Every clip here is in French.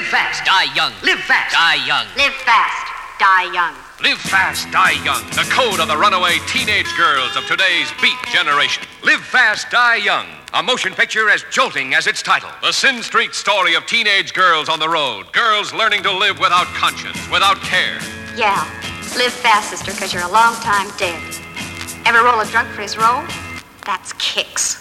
fast, die young. Live fast, die young. Live fast, die young. Live fast, die young. The code of the runaway teenage girls of today's beat generation. Live fast, die young. A motion picture as jolting as its title. The Sin Street story of teenage girls on the road. Girls learning to live without conscience, without care. Yeah, live fast, sister, because you're a long time dead. Ever roll a drunk for his roll? That's kicks.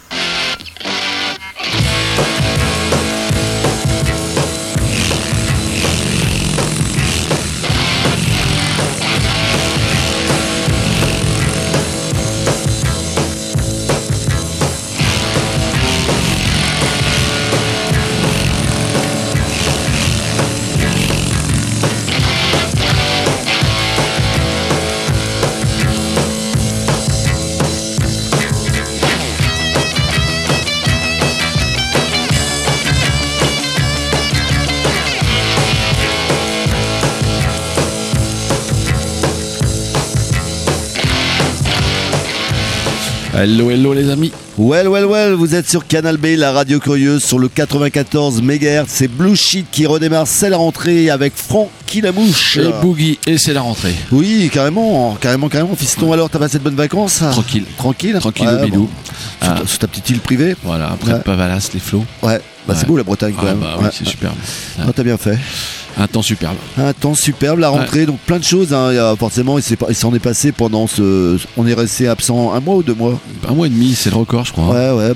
Hello les amis. Well, vous êtes sur Canal B, la radio curieuse sur le 94 MHz. C'est Blue Sheet qui redémarre, c'est la rentrée avec Francky la mouche. Et Boogie, et c'est la rentrée. Oui, carrément, fiston. Alors, t'as passé de bonnes vacances? Tranquille au bidou. Sur ta petite île privée. Voilà, après le Pavalas, les flots. Ouais, c'est beau la Bretagne quand même. Oui, c'est superbe. T'as bien fait. Un temps superbe, la rentrée, donc plein de choses. Forcément, il s'en est passé pendant on est resté absent 1 mois ou 2 mois. 1 mois et demi, c'est le record, je crois. Ouais,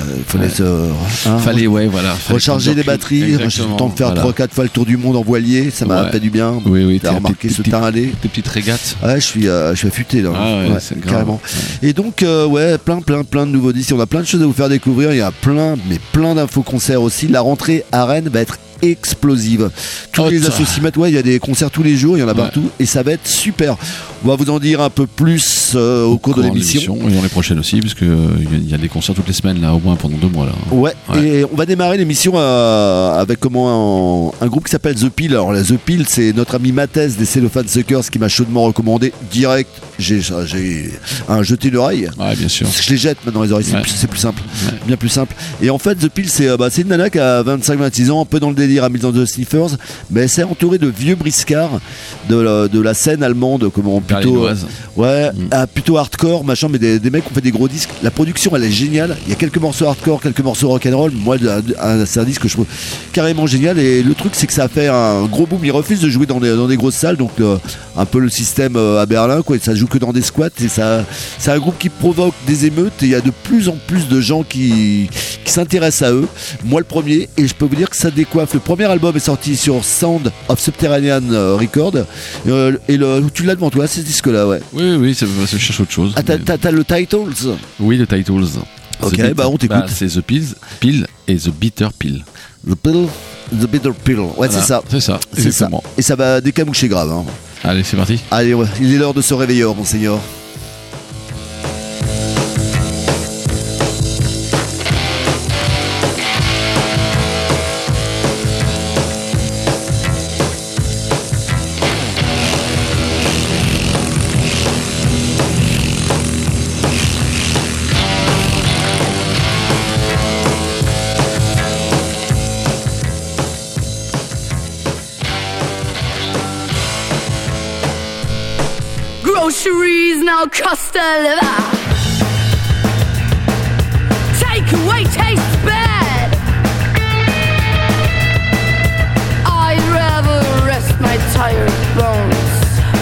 il fallait recharger les batteries. J'ai eu le temps de faire 3-4 fois le tour du monde en voilier, ça m'a fait du bien. Oui, t'as remarqué ce teint aller. Des petites régates. Ouais, je suis affûté là. C'est grave. Carrément. Et donc, plein de nouveaux disques. On a plein de choses à vous faire découvrir. Il y a plein d'infos concerts aussi. La rentrée à Rennes va être explosive. Tous les associés, il y a des concerts tous les jours, il y en a partout et ça va être super. On va vous en dire un peu plus au cours de l'émission. Et dans les prochaines aussi, parce qu'il y a des concerts toutes les semaines, là, au moins pendant 2 mois. Là. Ouais, et on va démarrer l'émission avec un groupe qui s'appelle The Pill. Alors, The Pill, c'est notre ami Mathès des Cellophane Suckers qui m'a chaudement recommandé direct. J'ai jeté l'oreille. Ouais, bien sûr. Parce que je les jette maintenant les oreilles, c'est plus simple. Bien plus simple. Et en fait, The Pill, c'est une nana qui a 25-26 ans, un peu dans le délire à Milton the Sniffers, mais elle s'est entourée de vieux briscards de la scène allemande, plutôt hardcore, machin, mais des mecs qui ont fait des gros disques. La production, elle est géniale. Il y a quelques morceaux hardcore, quelques morceaux rock'n'roll. Moi, c'est un disque que je trouve carrément génial. Et le truc, c'est que ça a fait un gros boom. Ils refusent de jouer dans des grosses salles, donc un peu le système à Berlin, quoi. Ça joue que dans des squats. Et c'est un groupe qui provoque des émeutes. Et il y a de plus en plus de gens qui s'intéressent à eux. Moi, le premier. Et je peux vous dire que ça décoiffe. Le premier album est sorti sur Sound of Subterranean Record. Et tu l'as devant toi, c'est ce disque-là, ouais. Oui, ça cherche autre chose. Ah, t'as le Titles? Oui, le Titles. Ok, on t'écoute. C'est The Pill et The Bitter Pill. The Bitter Pill. Ouais, voilà, c'est ça. Exactement. Et ça va décamoucher grave. Hein. Allez, c'est parti. Allez, il est l'heure de se réveiller, monseigneur. Groceries now cost a liver. Takeaway tastes bad. I'd rather rest my tired bones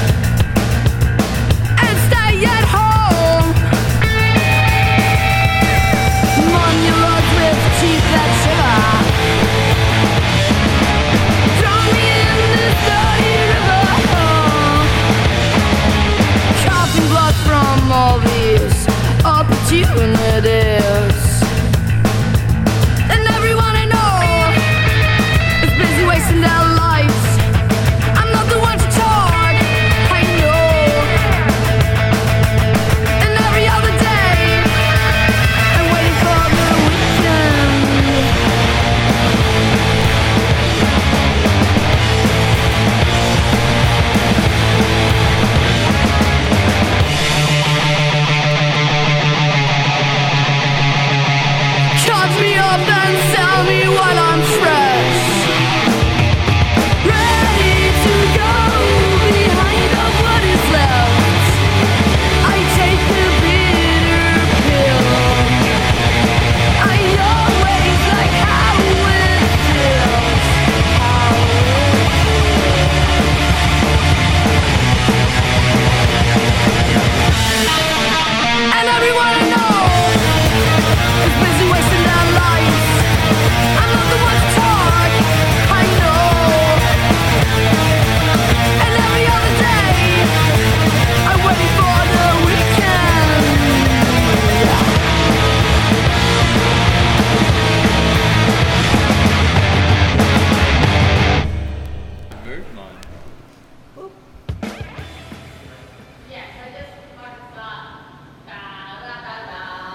and stay at home. Money roads with teeth that shiver. Drown me in this dirty river. Coughing blood from all these opportunities. And everyone I know is busy wasting their lives. I'm not the one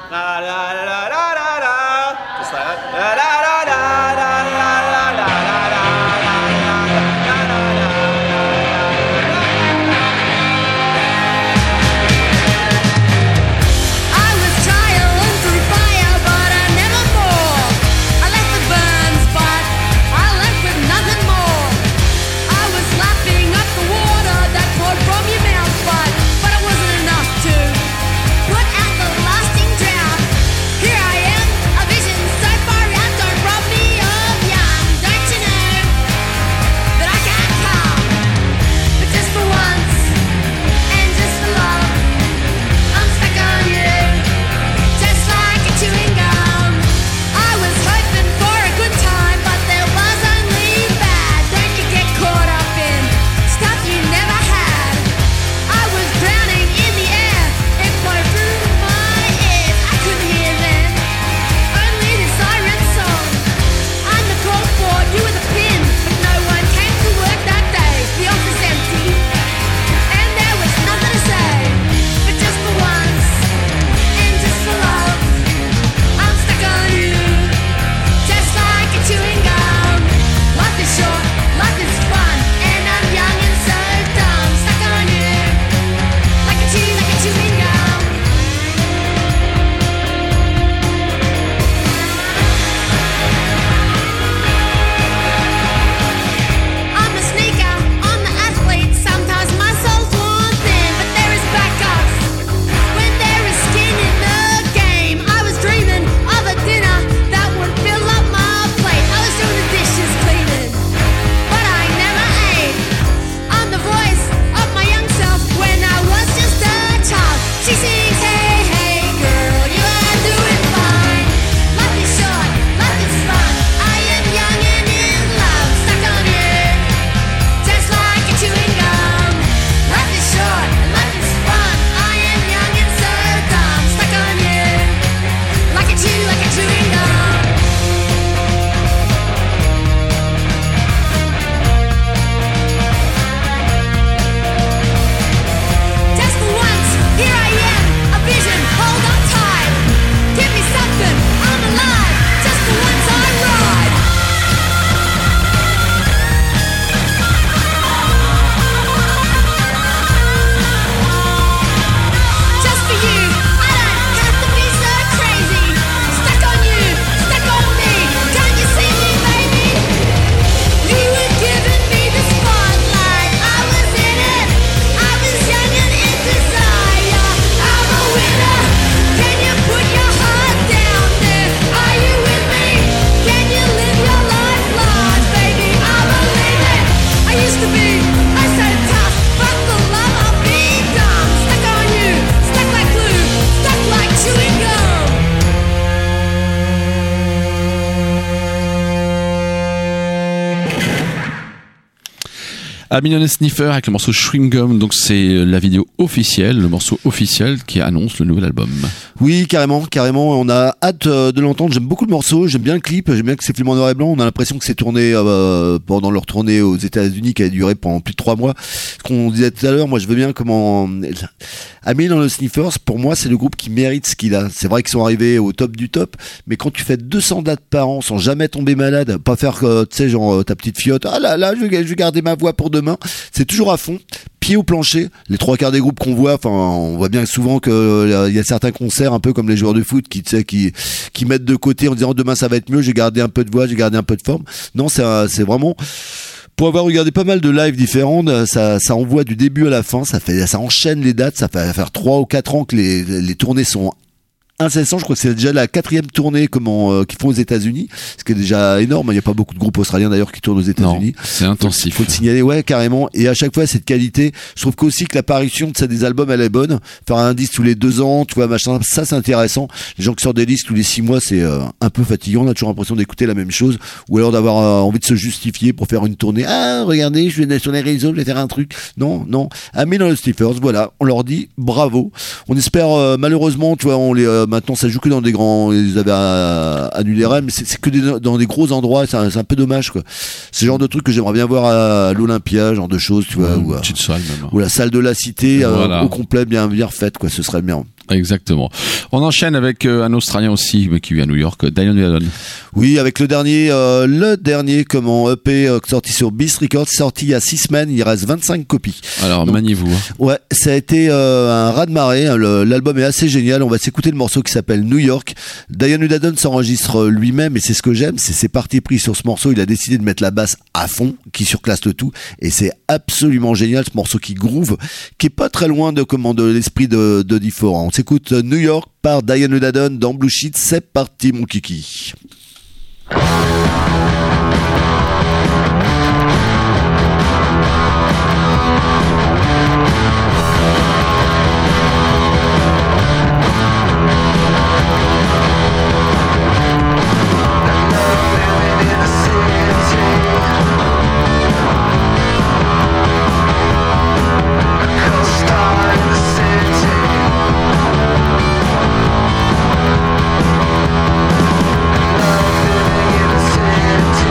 La la la la la la. Just like that. La la la la la la la la la la. A Millionaire Sniffer avec le morceau Chewing Gum, donc c'est la vidéo officielle, le morceau officiel qui annonce le nouvel album. Oui, carrément, on a hâte de l'entendre. J'aime beaucoup le morceau, j'aime bien le clip, j'aime bien que c'est filmé en noir et blanc. On a l'impression que c'est tourné pendant leur tournée aux États-Unis qui a duré pendant plus de 3 mois. Ce qu'on disait tout à l'heure, moi je veux bien comment A Millionaire Sniffers, pour moi c'est le groupe qui mérite ce qu'il a. C'est vrai qu'ils sont arrivés au top du top, mais quand tu fais 200 dates par an sans jamais tomber malade, pas faire tu sais genre ta petite fiotte, ah là je vais garder ma voix pour demain, c'est toujours à fond, pied au plancher. Les 3/4 des groupes qu'on voit, enfin on voit bien souvent que y a certains concerts un peu comme les joueurs de foot qui mettent de côté en disant demain ça va être mieux, j'ai gardé un peu de voix, j'ai gardé un peu de forme. Non, c'est vraiment, pour avoir regardé pas mal de lives différents, ça envoie du début à la fin, ça enchaîne les dates, ça fait faire 3 ou 4 ans que les tournées sont incessant. Je crois que c'est déjà la 4e tournée qu'ils font aux États-Unis, ce qui est déjà énorme. Il n'y a pas beaucoup de groupes australiens d'ailleurs qui tournent aux États-Unis. Non, c'est intensif. Faut le signaler, ouais, carrément. Et à chaque fois, cette qualité. Je trouve qu'aussi que l'apparition de des albums, elle est bonne. Faire un disque tous les 2 ans, tu vois, machin, ça c'est intéressant. Les gens qui sortent des disques tous les 6 mois, c'est un peu fatigant. On a toujours l'impression d'écouter la même chose, ou alors d'avoir envie de se justifier pour faire une tournée. Ah, regardez, je vais sur les réseaux, je vais faire un truc. Non. A Millionaire Sniffers, voilà. On leur dit bravo. On espère malheureusement, tu vois, maintenant ça joue que dans des grands, ils avaient annulé Rennes, mais c'est que dans des gros endroits, c'est un peu dommage quoi. C'est le genre de truc que j'aimerais bien voir à l'Olympia, genre de choses, tu vois, ou petite salle même. Ou la salle de la Cité, voilà. Au complet, bien refaite quoi, ce serait bien. Exactement. On enchaîne avec un Australien aussi, mais qui vit à New York, Dion Udadon. Oui, avec le dernier EP sorti sur Beast Records, sorti il y a 6 semaines, il reste 25 copies. Alors, maniez-vous. Ouais, ça a été un raz-de-marée, l'album est assez génial, on va s'écouter le morceau qui s'appelle New York. Dion Udadon s'enregistre lui-même et c'est ce que j'aime, c'est ses parties prises sur ce morceau, il a décidé de mettre la basse à fond, qui surclasse le tout, et c'est absolument génial ce morceau qui groove, qui est pas très loin de l'esprit de Diffora. On s'écoute New York par Dion Udadon dans Blue Sheet, c'est parti mon kiki. City.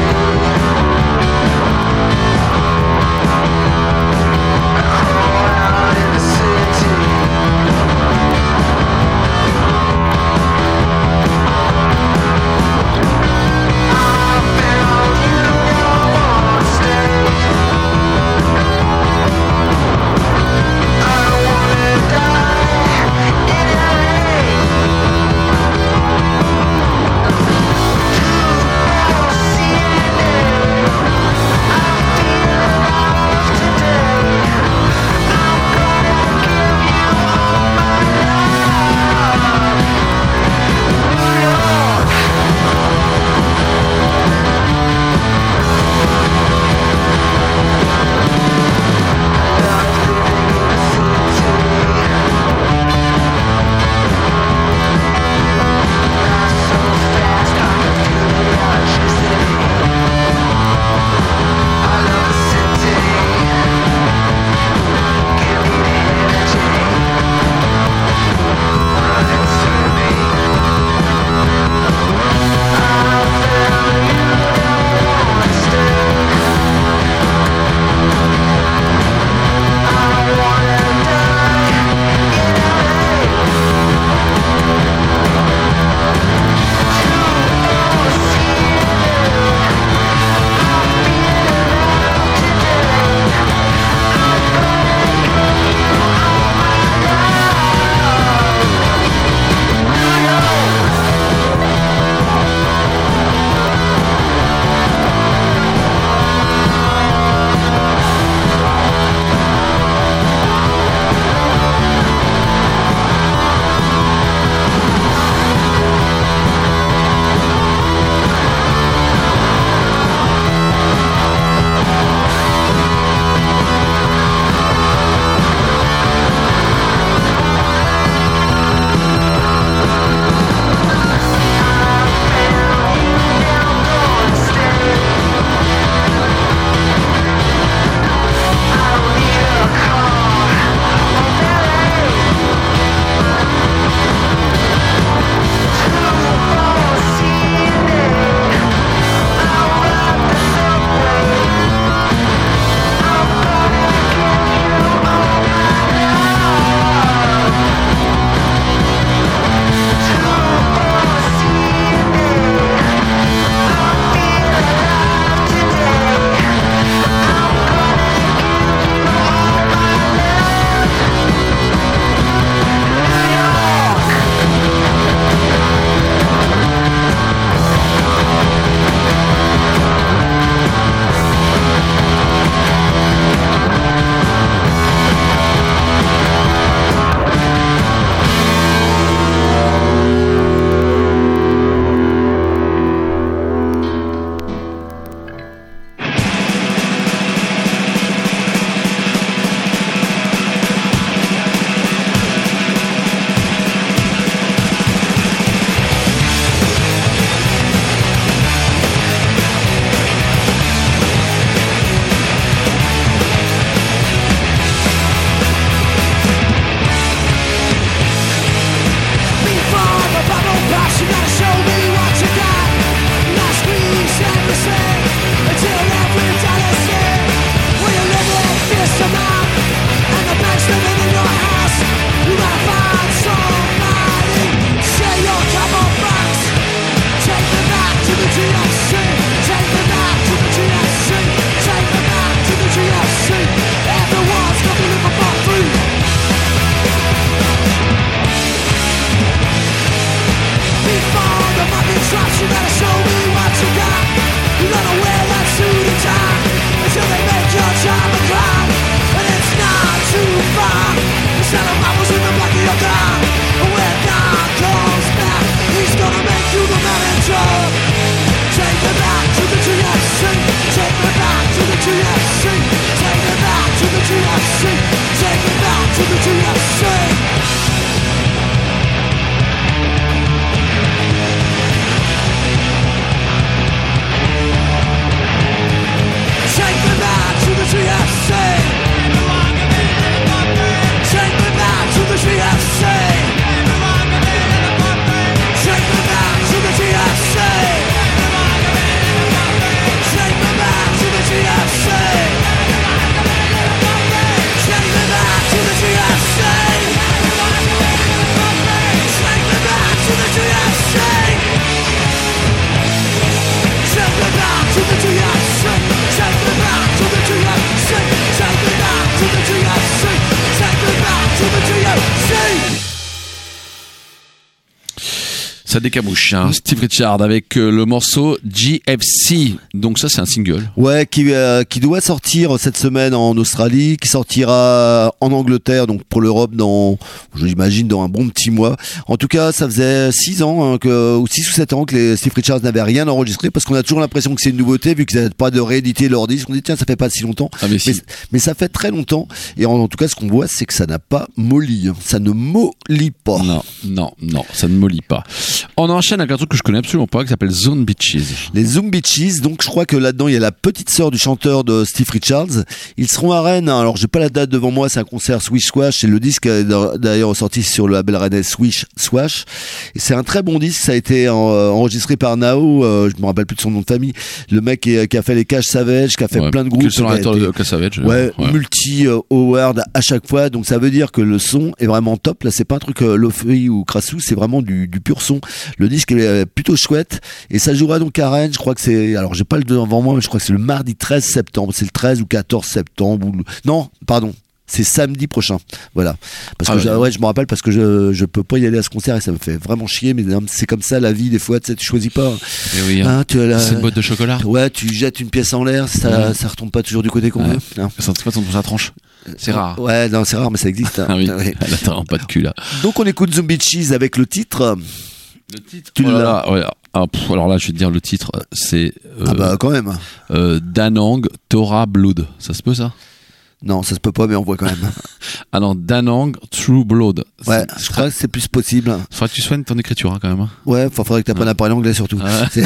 Ça décamouche. Hein. Steve Richards avec le morceau GFC. Donc ça, c'est un single. Ouais, qui doit sortir cette semaine en Australie, qui sortira en Angleterre, donc pour l'Europe j'imagine dans un bon petit mois. En tout cas, ça faisait 6 ans, ou 6 ou 7 ans que les Steve Richards n'avaient rien enregistré, parce qu'on a toujours l'impression que c'est une nouveauté, vu qu'ils n'avaient pas de rééditer leur disque. On dit tiens, ça fait pas si longtemps. Ah, mais ça fait très longtemps. Et en tout cas, ce qu'on voit, c'est que ça n'a pas molli. Ça ne mollit pas. Non, ça ne mollit pas. On enchaîne avec un truc que je connais absolument pas, qui s'appelle Zone Beaches. Les Zoom Beaches, donc je crois que là-dedans, il y a la petite sœur du chanteur de Steve Richards. Ils seront à Rennes. Alors, j'ai pas la date devant moi, c'est un concert Swish Squash. C'est le disque d'ailleurs sorti sur le label rennais Swish Squash. Et c'est un très bon disque. Ça a été enregistré par Nao. Je me rappelle plus de son nom de famille. Le mec qui a fait les Cash Savage, qui a fait plein de groupes. De Cash Savage. Multi-award à chaque fois. Donc ça veut dire que le son est vraiment top. Là, c'est pas un truc Lofi ou Crassou, c'est vraiment du pur son. Le disque est plutôt chouette. Et ça jouera donc à Rennes. Je crois que c'est, alors j'ai pas le devant moi, mais je crois que c'est le mardi 13 septembre. C'est le 13 ou 14 septembre. Non, pardon. C'est samedi prochain, voilà. Parce que je me rappelle, parce que je peux pas y aller à ce concert et ça me fait vraiment chier. Mais c'est comme ça la vie, des fois, tu sais, tu choisis pas. Et oui, c'est une boîte de chocolat. Ouais, tu jettes une pièce en l'air, ça retombe pas toujours du côté qu'on veut. Ça tombe sur sa tranche. C'est rare. Ouais, non, c'est rare, mais ça existe. Hein. Ah oui. Elle a vraiment pas de cul là. Donc on écoute Zoom Beaches avec le titre. Le titre. Tu l'as. Ouais. Alors là, je vais te dire le titre. C'est. Quand même. Danang Torah Blood. Ça se peut ça? Non, ça se peut pas, mais on voit quand même. Ah non, Danang True Blood. Ouais, je crois que c'est plus possible. Faudrait que tu soignes ton écriture quand même. Ouais, faudrait que tu apprennes à parler anglais surtout.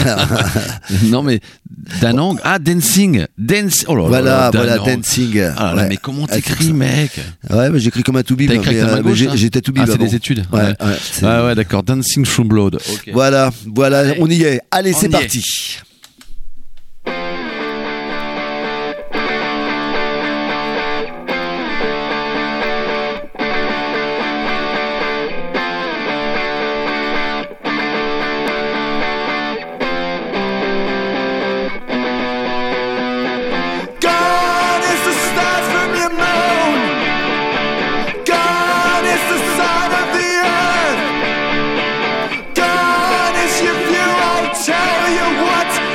Non mais Danang, Dancing. Oh là voilà, Dancing. Ah là, mais comment t'écris, mec? Ouais, j'écris comme un toubib. T'as écrit avec ta main gauche, j'étais toubib. Ah, c'est des études. Ouais, d'accord. Dancing True Blood. Okay. Voilà, on y est. Allez, c'est parti. Tell you what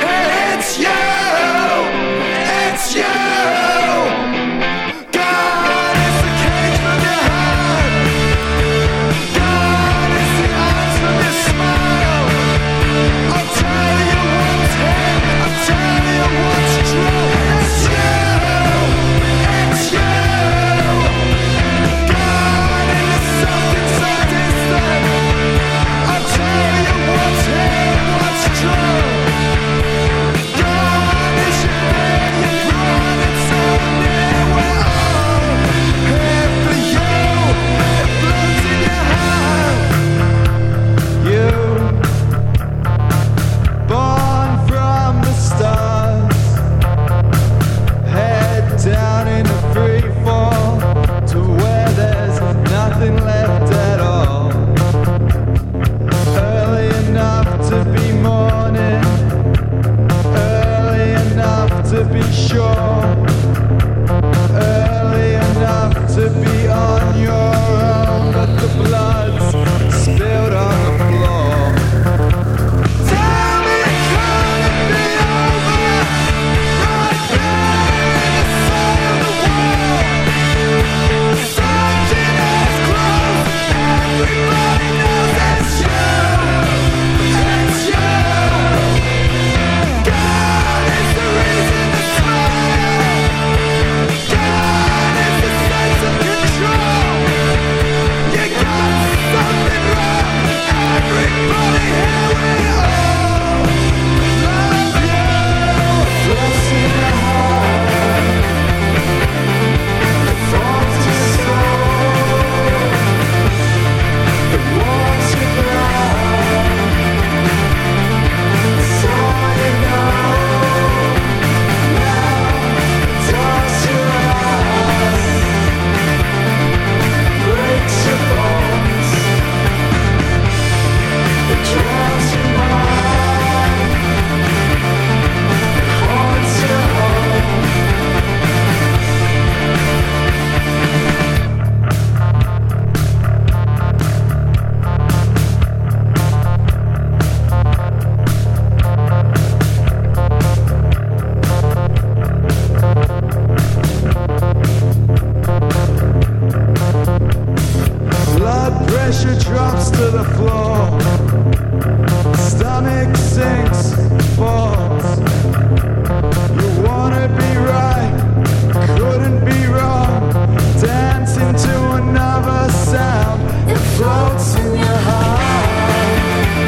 floor. Stomach sinks, falls. You wanna be right, couldn't be wrong. Dancing to another sound, it floats in your heart.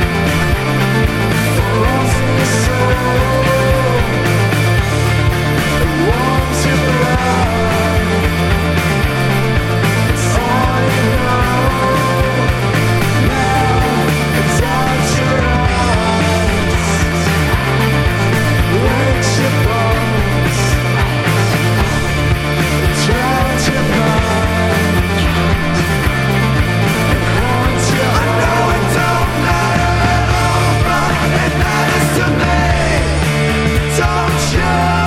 It floats in your soul. It warms your blood. It's all you know. Now it's out your eyes. Wakes your bones. Drowns your mind. It haunts your heart. I know it don't matter at all, but it matters to me. Don't you?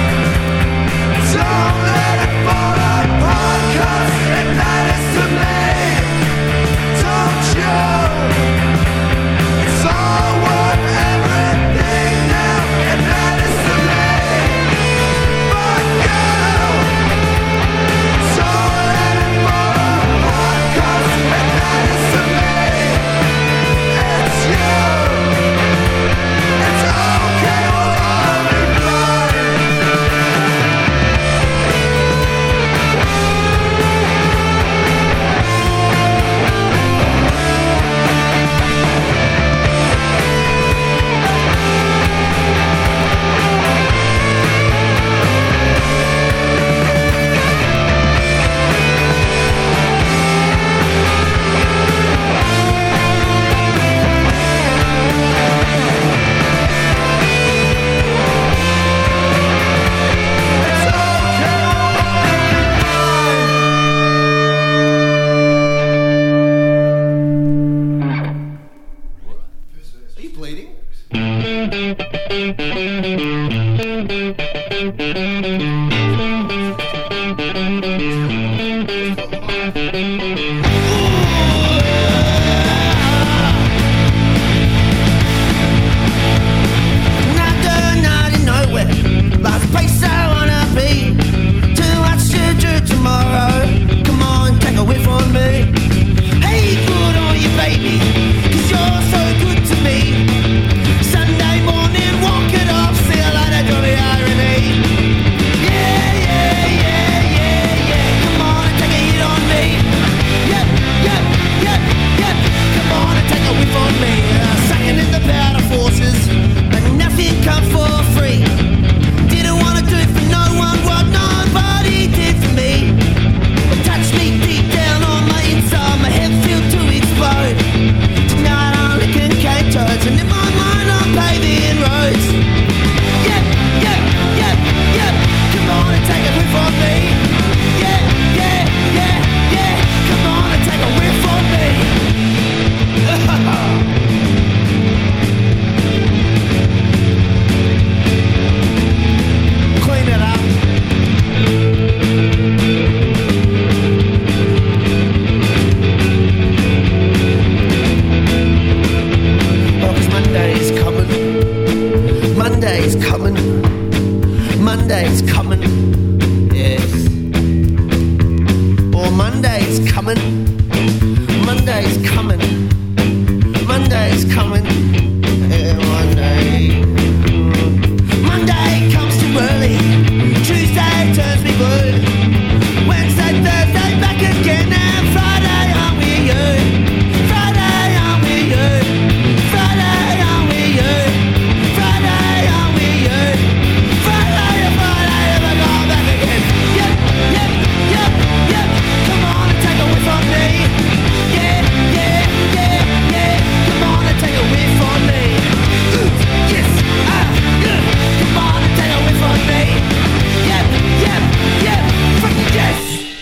Don't let it fall apart, 'cause it matters to me. Don't you? It's all worth everything now. It matters to me. But girl, don't let it fall apart, 'cause it matters to me. It's you. It's okay, we'll all be blind. Are you bleeding? Not in nowhere. Last place I wanna be. To watch you do tomorrow. Come on, take a whiff on me. Hey, good on you, baby. 'Cause you're so good to me. Sunday morning, walk it off. See you later, jolly irony. Yeah, yeah, yeah, yeah, yeah. Come on and take a hit on me. Yep, yep, yep, yep. Come on and take a whiff on me. Sucking in the powder forces, but nothing comes for free. Didn't wanna do it for no one, what nobody did for me. But touch me deep down on my inside, my head feel to explode. Tonight I'm licking cane toads, and in my mind I'm paving roads. Yep, yep, yep, yep. Come on and take a whiff on me. Yeah, yeah, yeah, yeah. Come on and take a whiff on me. Clean it up. Oh, 'cause Monday's coming. Monday's coming. Monday's coming. Yes. Oh, Monday's coming. Monday's coming. Monday's coming. Monday. Monday comes too early. Tuesday turns me blue. Wednesday, Thursday, back again. And Friday, I'm with you. Friday, I'm with you. Friday, I'm with you. Friday, I'm with you. Friday, ever go back again. Yep, yep, yep, yep. Come on and take a whiff on me. Yeah, yeah, yeah, yeah. Come on and take a whiff on me. Yes, yeah. Come on and take a whiff on me. Yep, yep, yep. Fucking yes.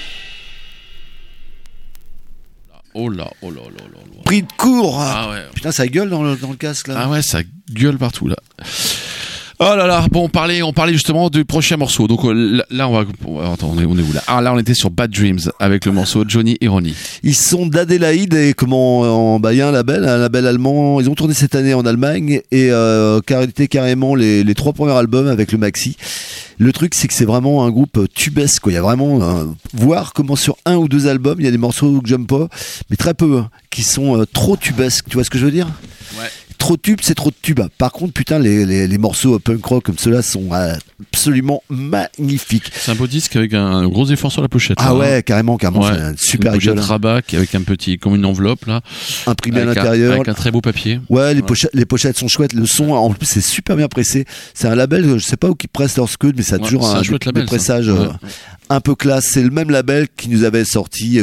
Oh là, oh là, oh là, oh là. Pris de court. Ah ouais. Putain, ça gueule dans le casque là. Ah ouais, ça gueule partout là. Oh là là, bon, on parlait justement du prochain morceau. Donc là, attends, on est où là? Ah, là, on était sur Bad Dreams avec le morceau Johnny Irony. Ils sont d'Adélaïde et il y a un label allemand. Ils ont tourné cette année en Allemagne et été carrément les 3 premiers albums avec le maxi. Le truc, c'est que c'est vraiment un groupe tubesque, quoi. Il y a vraiment, voir comment sur 1 ou 2 albums, il y a des morceaux que j'aime pas, mais très peu, qui sont trop tubesques. Tu vois ce que je veux dire? Ouais. Trop de tubes, c'est trop de tubes. Par contre, putain, les morceaux punk rock comme ceux-là sont absolument magnifiques. C'est un beau disque avec un gros effort sur la pochette. Ah là, ouais, carrément, c'est un super une pochette rabat avec un petit, comme une enveloppe là, imprimé à l'intérieur, avec un très beau papier. Ouais, les pochettes sont chouettes. Le son, en plus, c'est super bien pressé. C'est un label, je sais pas où qui presse leur scud, mais ça a toujours un label, pressage un peu classe. C'est le même label qui nous avait sorti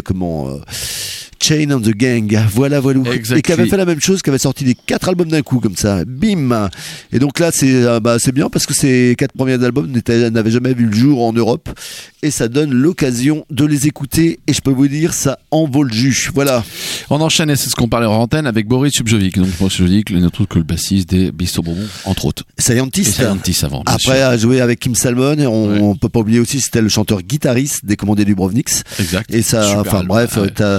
Chain on the Gang, voilà. Exactly. Et qui avait fait la même chose, qui avait sorti les 4 albums d'un coup, comme ça, bim. Et donc là, c'est bien parce que ces 4 premiers albums n'avaient jamais vu le jour en Europe, et ça donne l'occasion de les écouter. Et je peux vous dire, ça en vaut le jus. Voilà. On enchaîne, et c'est ce qu'on parlait en antenne avec Boris Subjovic. Donc Boris Subjovic, notre autre que le bassiste des Beast of Bourbon, entre autres. Scientist avant. Après, à jouer avec Kim Salmon, on peut pas oublier aussi, c'était le chanteur-guitariste des Commandés du Dubrovnik. Exact. Et ça, enfin bref,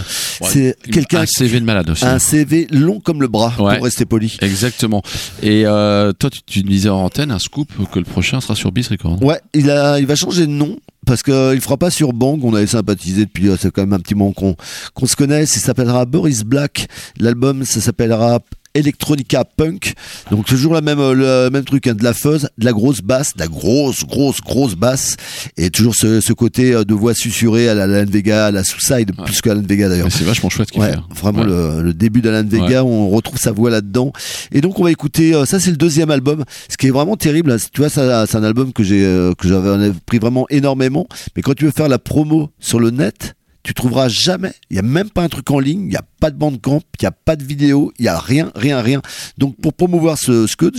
c'est quelqu'un. Un CV de malade aussi. Un CV long comme le bras, pour rester poli. Exactement. Et toi, tu disais en antenne un scoop que le prochain sera sur Beast Records. Ouais, il va changer de nom. Parce qu'il fera pas sur Bang, on avait sympathisé depuis, c'est quand même un petit moment qu'on se connaît. Ça s'appellera Boris Black. L'album, ça s'appellera Electronica Punk. Donc toujours le même truc, de la fuzz, de la grosse basse, de la grosse basse, et toujours ce côté de voix susurrée à la Alan Vega, à la Suicide, plus qu'à Alan Vega d'ailleurs. Mais c'est vachement chouette ce qu'il fait. Vraiment le début d'Alan Vega, on retrouve sa voix là-dedans. Et donc on va écouter, ça c'est le 2e album, ce qui est vraiment terrible. Tu vois, c'est un album que j'avais pris vraiment énormément. Mais quand tu veux faire la promo sur le net, tu trouveras jamais, il y a même pas un truc en ligne, il y a pas de bandcamp, il y a pas de vidéo, il y a rien. Donc pour promouvoir ce scud,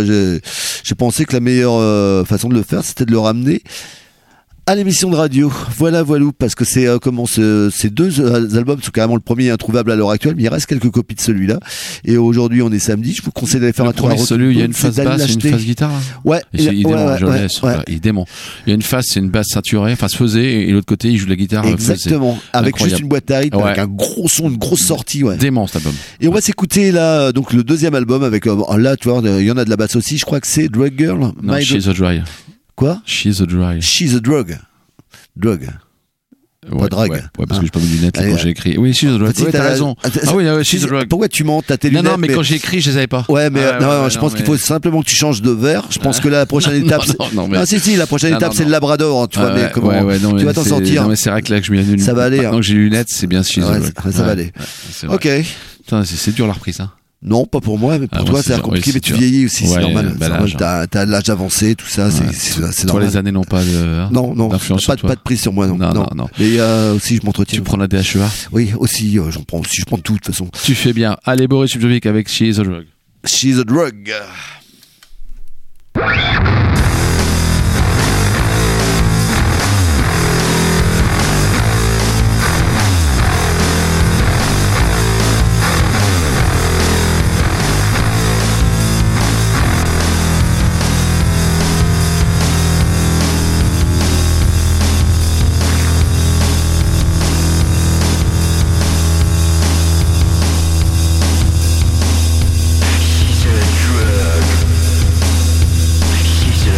j'ai pensé que la meilleure façon de le faire, c'était de le ramener à l'émission de radio. Voilà, parce que c'est ces 2 albums sont carrément, le premier est introuvable à l'heure actuelle, mais il reste quelques copies de celui-là. Et aujourd'hui, on est samedi. Je vous conseille d'aller faire un tour à celui, il y a une phase basse et une phase guitare. Ouais. Il est dément. Il y a une phase, c'est une basse saturée, phase faisée, et l'autre côté, il joue de la guitare. Exactement. Avec juste une boîte à rythme, avec un gros son, une grosse sortie, Dément, cet album. Et on va s'écouter là, donc le 2e album avec, là, tu vois, il y en a de la basse aussi. Je crois que c'est Drug Girl. Non, She's a Dry. Quoi? She's a Dry. She's a Drug. Pas drague. Ouais, parce que j'ai pas mis de lunettes quand j'ai écrit. Oui, She's a Drug. T'as raison. She's a Drug. Pourquoi tu mens? T'as tes lunettes. Non, mais quand j'ai écrit, je les avais pas. Ouais, mais je pense qu'il faut simplement que tu changes de verre. Je pense que là, la prochaine étape. La prochaine étape, c'est le Labrador. Tu vois, mais comment tu vas t'en sortir? Non, mais c'est vrai que là, que je mets une. Ça va aller. Maintenant que j'ai les lunettes, c'est bien She's a Drug. Ça va aller. Ok. C'est dur la reprise, hein. Non, pas pour moi, mais pour toi, c'est compliqué, mais tu vieillis aussi, c'est normal. T'as l'âge avancé, tout ça, c'est normal. Toi, les années n'ont pas de. Non, pas de prise sur moi, non. Mais aussi, je m'entretiens. Tu prends la DHEA? Oui, aussi, je prends tout, de toute façon. Tu fais bien. Allez, Boris Subjovic avec She's a Drug. She's a Drug. She's a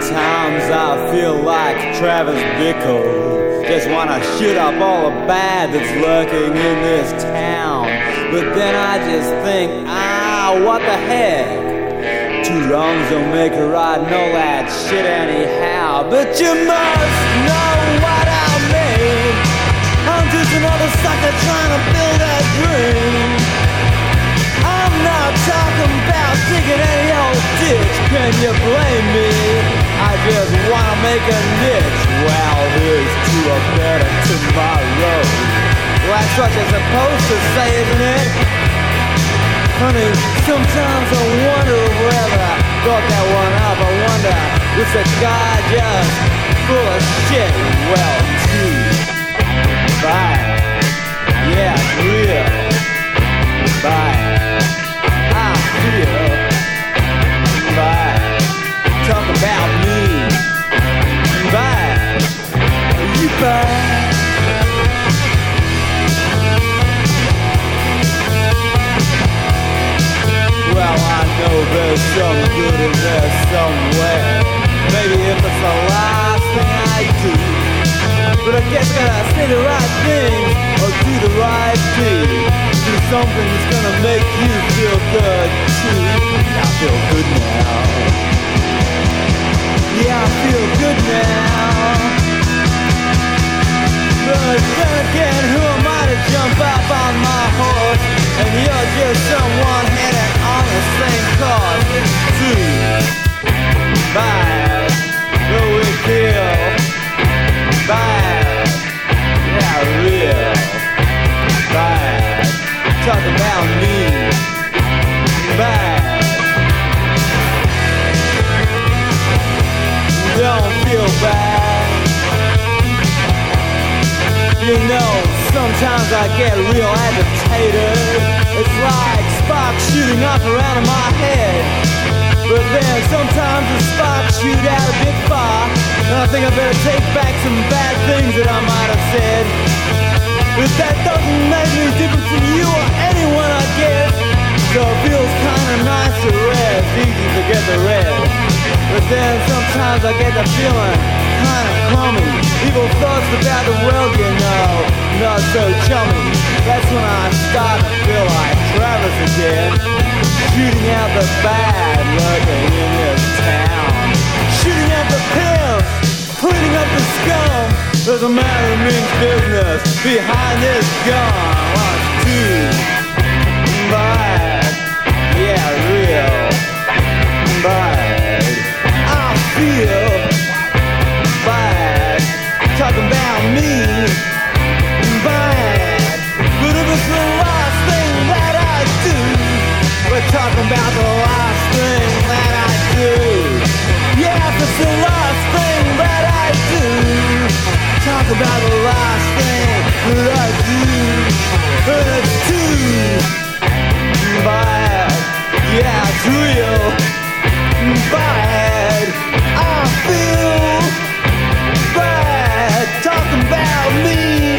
Sometimes I feel like Travis Bickle, just wanna shoot up all the bad that's lurking in this town. But then I just think, what the heck? Two wrongs don't make a right, know that shit anyhow. But you must know what I mean. I'm just another sucker trying to build a dream. I'm not talking about digging any old ditch, can you blame me? I just wanna make a niche. Well, here's to a better tomorrow. Well, that's what you're supposed to say, isn't it? Honey, sometimes I wonder whether I brought that one up. I wonder, is the guy just full of shit? Well, too bad. Yeah, it's real bad. I feel bad. Talk about me bad. Are you bad? Well, I know there's some good in there somewhere. Maybe if it's the last thing I do. But I guess I gotta say the right thing or do the right deed. Do something that's gonna make you feel good too. I feel good now. Yeah, I feel good now. But then again, who am I to jump up on my horse? And you're just someone headed on the same course. Too bad, but we feel bad. Yeah, real bad. Talk about me bad. Don't feel bad. You know, sometimes I get real agitated. It's like sparks shooting up around in my head. But then sometimes the sparks shoot out a bit far, and I think I better take back some bad things that I might have said. But that doesn't make any difference to you or anyone, I guess. So it feels kinda nice to rest, easy to get the rest. But then sometimes I get the feeling kinda crummy. Evil thoughts about the world, you know, not so chummy. That's when I start to feel like Travis again. Shooting out the bad lurking in this town. Shooting out the pimps, cleaning up the scum. There's a man who means business behind this gun. One, two, bad. Yeah, real bad. I feel bad. Talking about me bad. But if it's the last thing that I do, we're talking about the last thing that I do. Yeah, if it's the last thing that I do, talk about the last thing that I do. And it's too bad. Yeah, it's real bad. I feel bad. Talking about me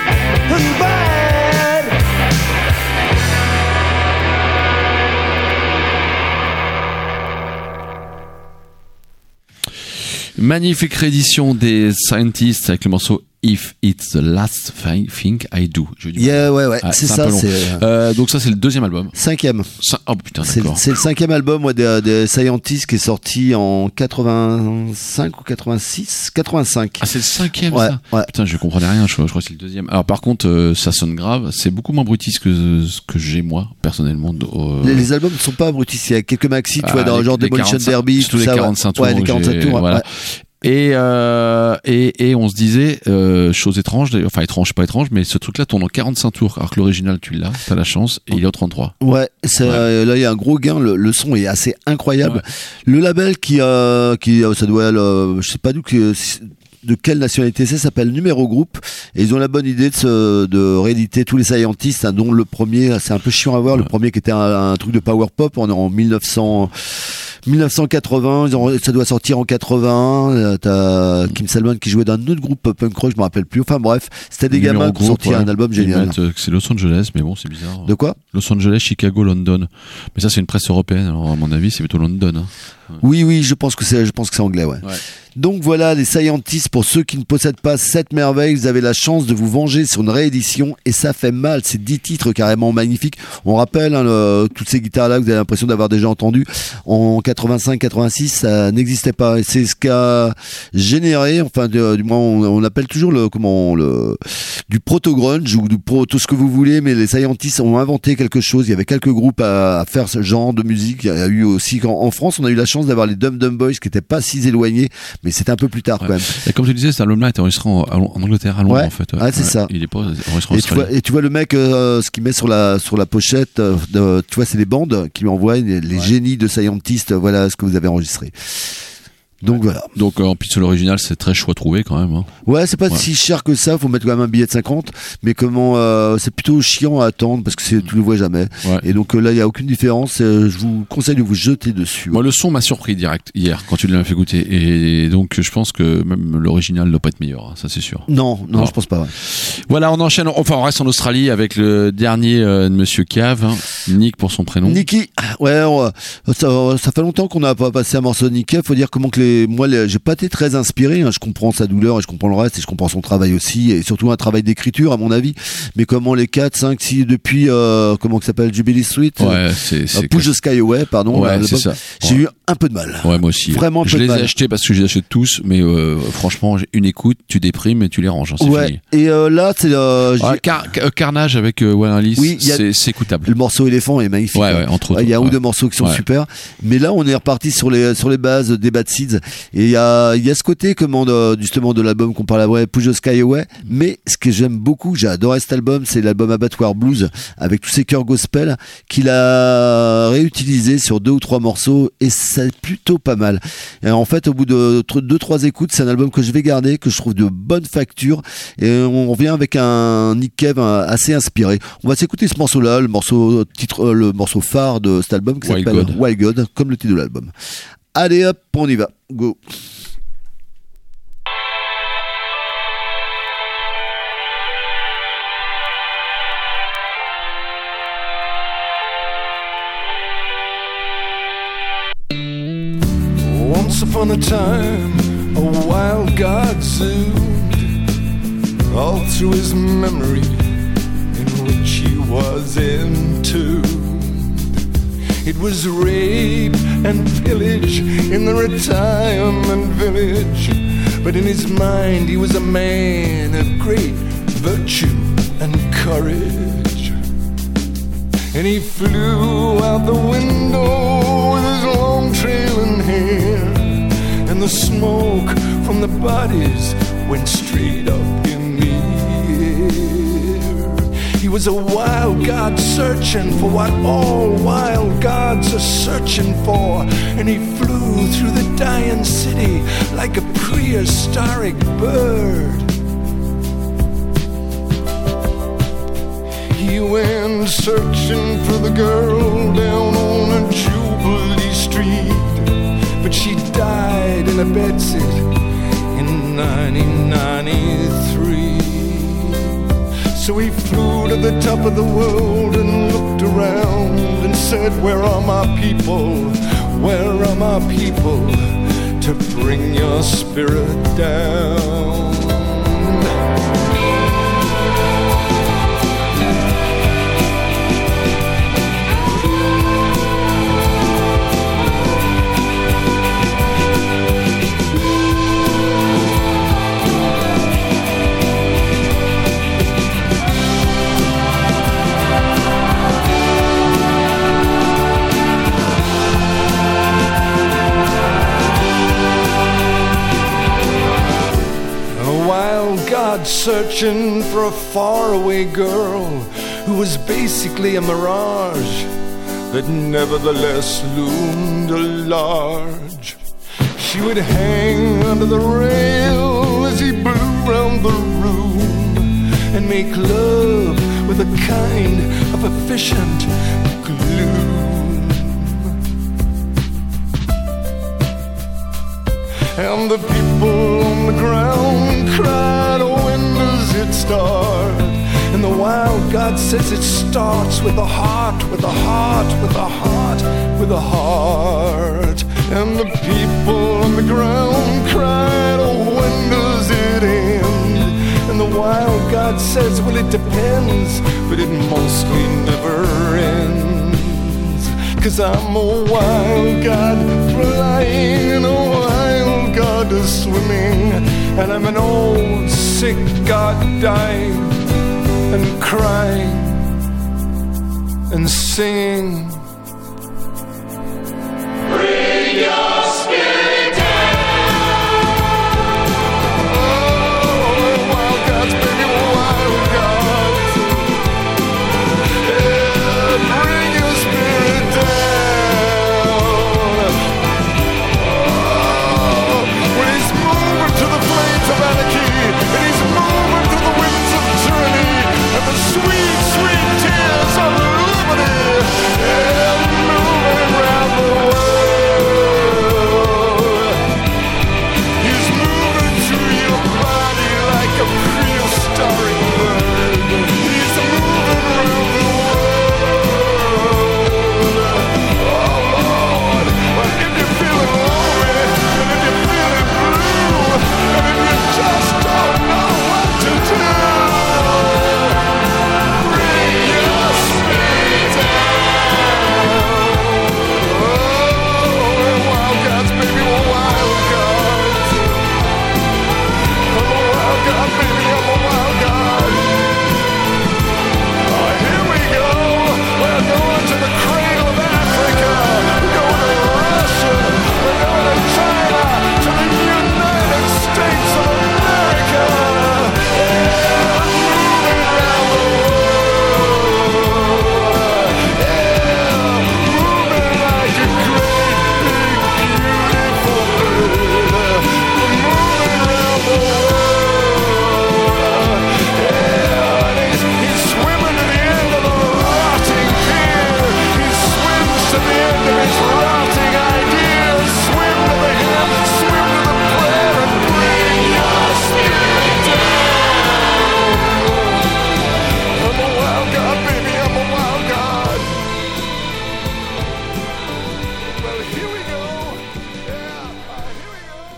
bad. Magnifique réédition des Scientists avec le morceau If It's the Last Thing I Do. Yeah, ouais, c'est ça. Donc ça, c'est le deuxième album. Cinquième. Oh putain, d'accord. C'est le cinquième album des Scientists qui est sorti en 85 ou 86. 85. Ah, c'est le cinquième, ouais, ça ouais. Putain, je comprenais rien, je crois que c'est le deuxième. Alors par contre, ça sonne grave. C'est beaucoup moins brutiste que ce que j'ai moi, personnellement. Les albums ne sont pas abrutis. Il y a quelques maxi, tu vois, dans le genre Demolition Derby, tout les ça. 45 tours. Ouais, les 45 tours, voilà. Ouais. Et on se disait, chose étrange, enfin étrange, pas étrange, mais ce truc-là tourne en 45 tours, alors que l'original, tu l'as, t'as la chance, et il est en 33. Ouais, là il y a un gros gain, le son est assez incroyable. Ouais. Le label qui ça doit être, je sais pas de quelle nationalité c'est, s'appelle Numéro Group, et ils ont la bonne idée de rééditer tous les Scientists, hein, dont le premier, c'est un peu chiant à voir, le premier qui était un truc de power pop en 1980, ça doit sortir en 81. T'as Kim Salmon qui jouait dans un autre groupe punk rock, je me rappelle plus. Enfin bref, c'était des gamins qui ont sorti un album génial. C'est Los Angeles, mais bon, c'est bizarre. De quoi? Los Angeles, Chicago, London. Mais ça, c'est une presse européenne. Alors, à mon avis, c'est plutôt London. Hein. Oui, je pense que c'est anglais, ouais. Donc voilà, les Scientists, pour ceux qui ne possèdent pas cette merveille, vous avez la chance de vous venger sur une réédition, et ça fait mal. C'est 10 titres carrément magnifiques. On rappelle, toutes ces guitares-là, vous avez l'impression d'avoir déjà entendu. En 85-86, ça n'existait pas. Et c'est ce qu'a généré, enfin, du moins, on appelle toujours du proto-grunge ou du tout ce que vous voulez, mais les Scientists ont inventé quelque chose. Il y avait quelques groupes à faire ce genre de musique. Il y a eu aussi, en France, on a eu la chance d'avoir les Dum Dum Boys qui n'étaient pas si éloignés, mais c'était un peu plus tard quand même. Et comme tu disais, cet album-là était enregistré en Angleterre, à Londres en fait. C'est ça. Il est pas enregistré en Australie. Et tu vois le mec, ce qu'il met sur la pochette, tu vois, c'est les bandes qui lui envoient les génies de Scientists. Voilà ce que vous avez enregistré. Donc voilà. Donc en plus sur l'original, c'est très choix trouvé quand même. Hein. Ouais, c'est pas si cher que ça. Faut mettre quand même un billet de 50, mais c'est plutôt chiant à attendre parce que tu le vois jamais. Ouais. Et donc là, il y a aucune différence. Je vous conseille de vous jeter dessus. Moi, le son m'a surpris direct hier quand tu l'as fait goûter, et donc je pense que même l'original ne doit pas être meilleur. Ça, c'est sûr. Non, je pense pas. Ouais. Voilà, on enchaîne. Enfin, on reste en Australie avec le dernier de Monsieur Cave, hein, Nick pour son prénom. Nicky. Ouais, ça fait longtemps qu'on n'a pas passé un morceau de Nick Cave. Faut dire comment que j'ai pas été très inspiré, hein. Je comprends sa douleur et je comprends le reste et je comprends son travail aussi, et surtout un travail d'écriture à mon avis, mais comment les 4, 5, 6 depuis comment ça s'appelle, Jubilee Street, Push the Sky Away, pardon, c'est ça. J'ai eu un peu de mal. Ouais, moi aussi. Vraiment un peu de mal. Je les ai achetés parce que je les achète tous, mais franchement, une écoute, tu déprimes et tu les ranges, hein, c'est fini. Et là c'est Carnage avec One Alice, c'est écoutable. Le morceau éléphant est magnifique. Entre autres. Il y a un ou deux morceaux qui sont super, mais là on est reparti sur les bases des Bad Seeds. Et il y a ce côté justement de l'album qu'on parle après, Push the Sky Away, mais ce que j'aime beaucoup, j'ai adoré cet album, c'est l'album Abattoir Blues avec tous ces chœurs gospel qu'il a réutilisé sur 2 ou 3 morceaux, et c'est plutôt pas mal. Et en fait, au bout de 2-3 écoutes, c'est un album que je vais garder, que je trouve de bonne facture, et on revient avec un Nick Cave assez inspiré. On va s'écouter ce morceau-là, le morceau phare de cet album qui s'appelle Wild God, comme le titre de l'album. Allez hop, on y va. Go. Once upon a time, a wild god zoomed all through his memory, in which he was entombed. It was rape and pillage in the retirement village, but in his mind he was a man of great virtue and courage. And he flew out the window with his long trailing hair, and the smoke from the bodies went straight up in the air. He was a wild god searching for what all wild gods are searching for, and he flew through the dying city like a prehistoric bird. He went searching for the girl down on a Jubilee Street, but she died in a bedsit in 1993. So he flew to the top of the world and looked around and said, where are my people? Where are my people to bring your spirit down? Searching for a faraway girl who was basically a mirage that nevertheless loomed large. She would hang under the rail as he blew round the room and make love with a kind of efficient gloom. And the people on the ground cried, oh, when does it start? And the wild God says it starts with a heart, with a heart, with a heart, with a heart. And the people on the ground cried, oh, when does it end? And the wild God says, well, it depends, but it mostly never ends. 'Cause I'm a wild God flying and a wild God swimming, and I'm an old sick God dying and crying and singing. Bring your spirit down. Oh, wild gods, baby, wild gods. Yeah, bring your spirit down. Oh, when he's moving to the flames of anarchy, and he's moving to the winds of tyranny, and the sweet, sweet tears of liberty, yeah, moving around the world. He's moving through your body like a prehistoric bird. He's moving around the world. Oh Lord, well, if you're feeling lonely, and if you're feeling blue, and if you just don't know what to do, bring your spirit down. Oh, wild gods, baby, wild gods. I'm a wild god, baby, I'm a wild god. Oh, here we go. We're going to the cradle of Africa. We're going to Russia. We're going to China. To the United States of America. Yeah, moving around the world. Yeah, moving like a great, big, beautiful bird. We're moving around the world. Yeah, and he's swimming to the end of the rotting pier. He swims to the end of his rotting ideas. Swim to the hymn, swim to the prayer, and bring your spirit down. I'm a wild god, baby, I'm a wild god. Well, here we go. Yeah, here we go.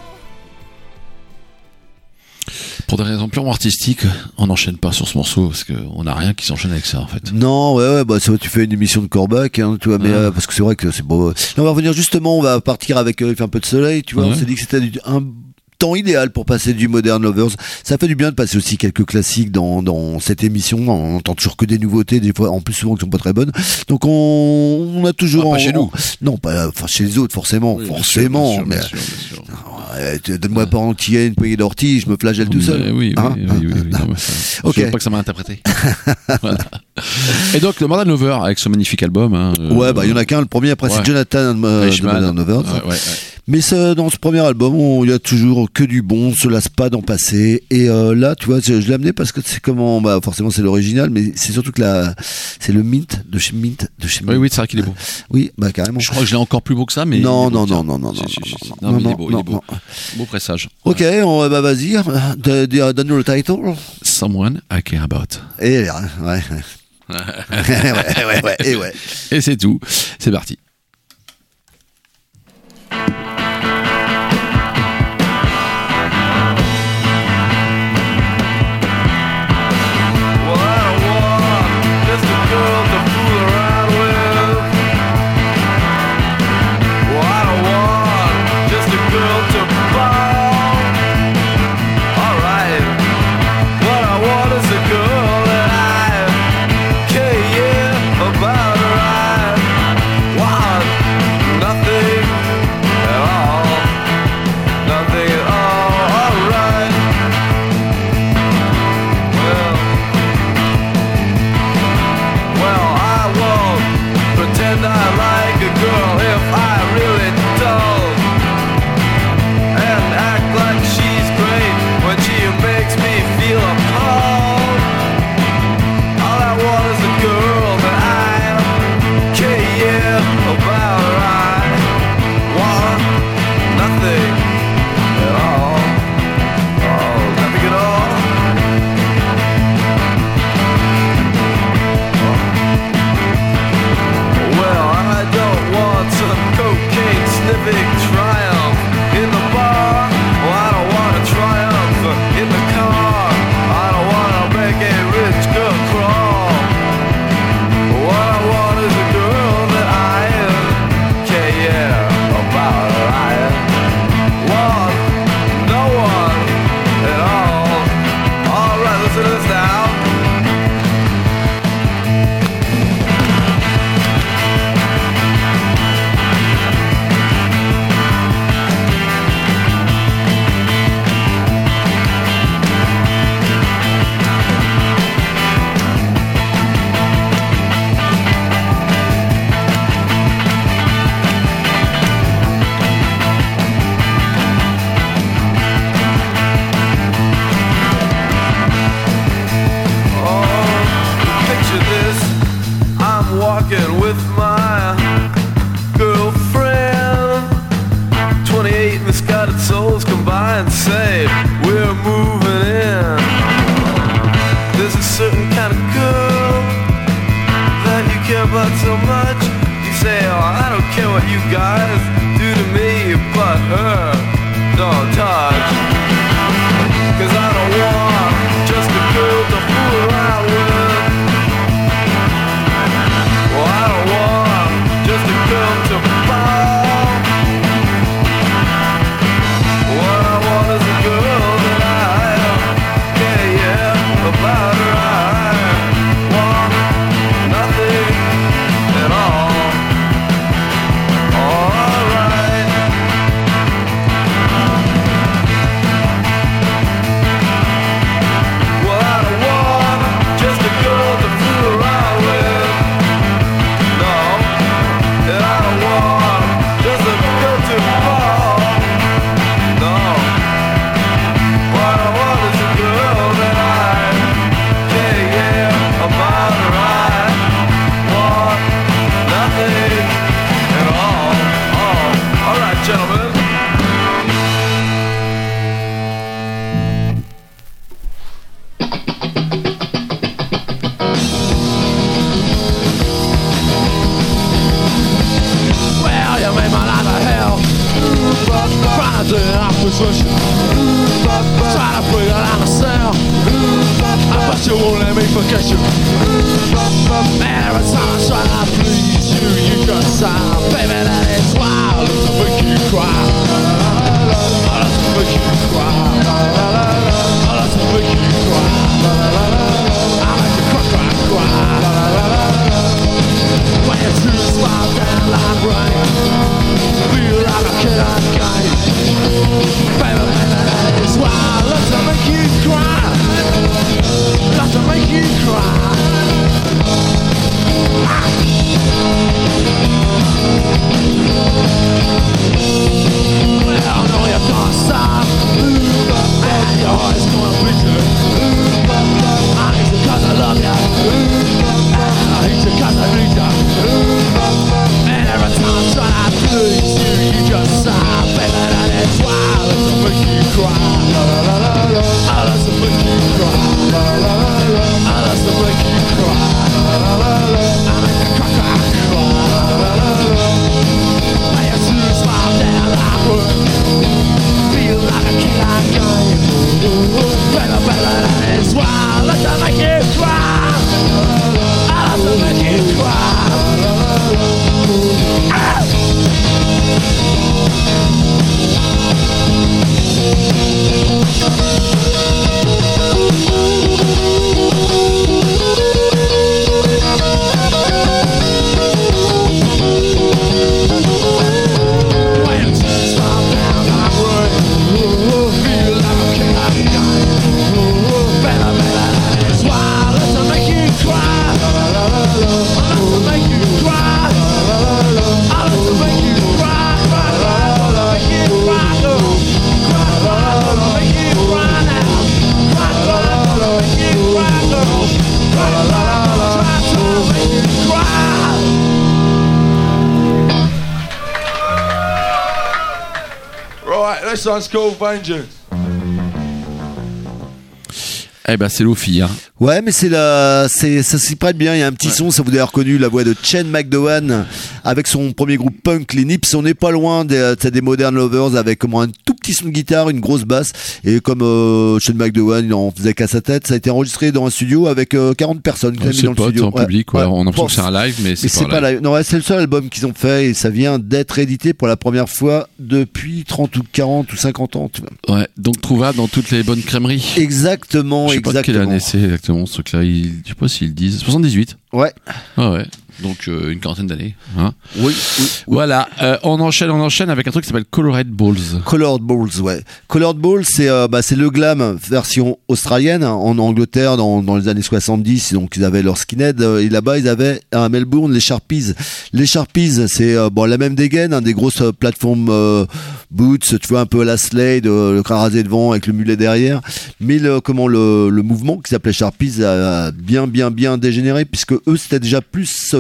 Pour des raisons purement artistiques, on n'enchaîne pas sur ce morceau parce qu'on n'a rien qui s'enchaîne avec ça en fait. Non, ouais, bah c'est vrai, tu fais une émission de Corbac, hein, tu vois, mais parce que c'est vrai que c'est beau. On va revenir justement, on va partir avec il fait un peu de soleil, tu vois. Ouais. On s'est dit que c'était un temps idéal pour passer du Modern Lovers. Ça fait du bien de passer aussi quelques classiques dans cette émission. On entend toujours que des nouveautés, des fois en plus souvent qui sont pas très bonnes. Donc on a toujours pas chez nous. Non, pas enfin chez les autres forcément, Oui, forcément. bien sûr, Mais bien sûr. donne-moi pas entier une poignée d'ortie, je me flagelle tout seul. Oui, Hein oui. Non, mais ça, Ok. je veux pas que ça m'a interprété. Voilà. Et donc le Modern Lover avec ce magnifique album. Hein, Ouais, bah il y en a qu'un. Le premier après c'est Jonathan de Richman. Modern Lovers. Ouais. Mais ça, dans ce premier album, il y a toujours que du bon, on se lasse pas d'en passer. Et là, tu vois, je l'ai amené parce que c'est comment, bah forcément c'est l'original, mais c'est surtout que c'est le Mint de chez Mint. Oui, c'est vrai qu'il est beau. Oui, bah carrément. Je crois que je l'ai encore plus beau que ça, mais non. Non, mais il est beau. Beau pressage. Ok, bah vas-y, donne-nous le title. Someone I Care About. Et ouais. ouais. Et c'est tout. C'est parti. Wow. with my girlfriend. 28 misguided souls combined say we're moving in. There's a certain kind of girl that you care about so much. You say, oh, I don't care what you guys do to me, but her don't touch. 'Cause I don't want just a girl to fool around with. Well, I don't want just a girl to fall. What I want is a girl that I care, yeah, about her. I want nothing at all. Alright. Well, I don't want just a girl to fool around with. No, and I don't want just a girl to fall. No, what I want is a girl that I care, yeah, about her. I want nothing at all. Oh, all right, gentlemen. Well, you made my life a hell. Trying to do it off position. Trying to put it on a cell. But you won't let me forget you. Man, every time I try to please you, you just sound. Baby, that is why I love to make you cry. I love to make you cry. I love to make you cry. I like to cry, cry. When you two smile down like rain, feel like a kid on game. Baby, that is why I love to make you cry. Love to make you cry. Well, I know you're gonna stop, and your heart is gonna beat you. I hate you 'cause I love you, I hate you 'cause I need you. And every time I try to please you, you just sigh. Baby, that is why I love to make you cry. I love to make you cry. I love to make you cry. I make you cry, cry, cry. When you two smile down like wood, feel like a kid on game. Baby, baby, that is why I love to make you cry. I love to make you cry. Ah! Right, this one's called Vengeance. Eh ben c'est Lofi, hein. Ouais, mais ça s'y prête bien. Il y a un petit son, ça vous avez reconnu la voix de Chen McDowan avec son premier groupe punk, les Nips. On n'est pas loin des Modern Lovers avec comme un tout petit son de guitare, une grosse basse. Et comme Chen McDowan, il en faisait qu'à sa tête, ça a été enregistré dans un studio avec 40 personnes. C'est dans le studio. En public, ouais. On a l'impression Pense. que c'est un live, mais c'est pas live. Non, ouais, c'est le seul album qu'ils ont fait et ça vient d'être édité pour la première fois depuis 30 ou 40 ou 50 ans. Tu vois. Ouais, donc trouvable dans toutes les bonnes crèmeries. Exactement, Je sais pas de quelle année c'est exactement ce truc-là. Je sais pas s'ils le disent. 78. Ouais. Ah ouais. Donc une quarantaine d'années. Hein. Oui. Voilà. On enchaîne avec un truc qui s'appelle Colored Balls. Colored Balls, ouais. Colored Balls, c'est le glam version australienne en Angleterre dans les années 70. Donc ils avaient leur skinhead et là-bas ils avaient à Melbourne les Sharpies. Les Sharpies, c'est la même dégaine, hein, des grosses plateformes boots, tu vois un peu à la Slade, le crâne rasé devant avec le mulet derrière. Mais le mouvement qui s'appelait Sharpies a bien dégénéré puisque eux c'était déjà plus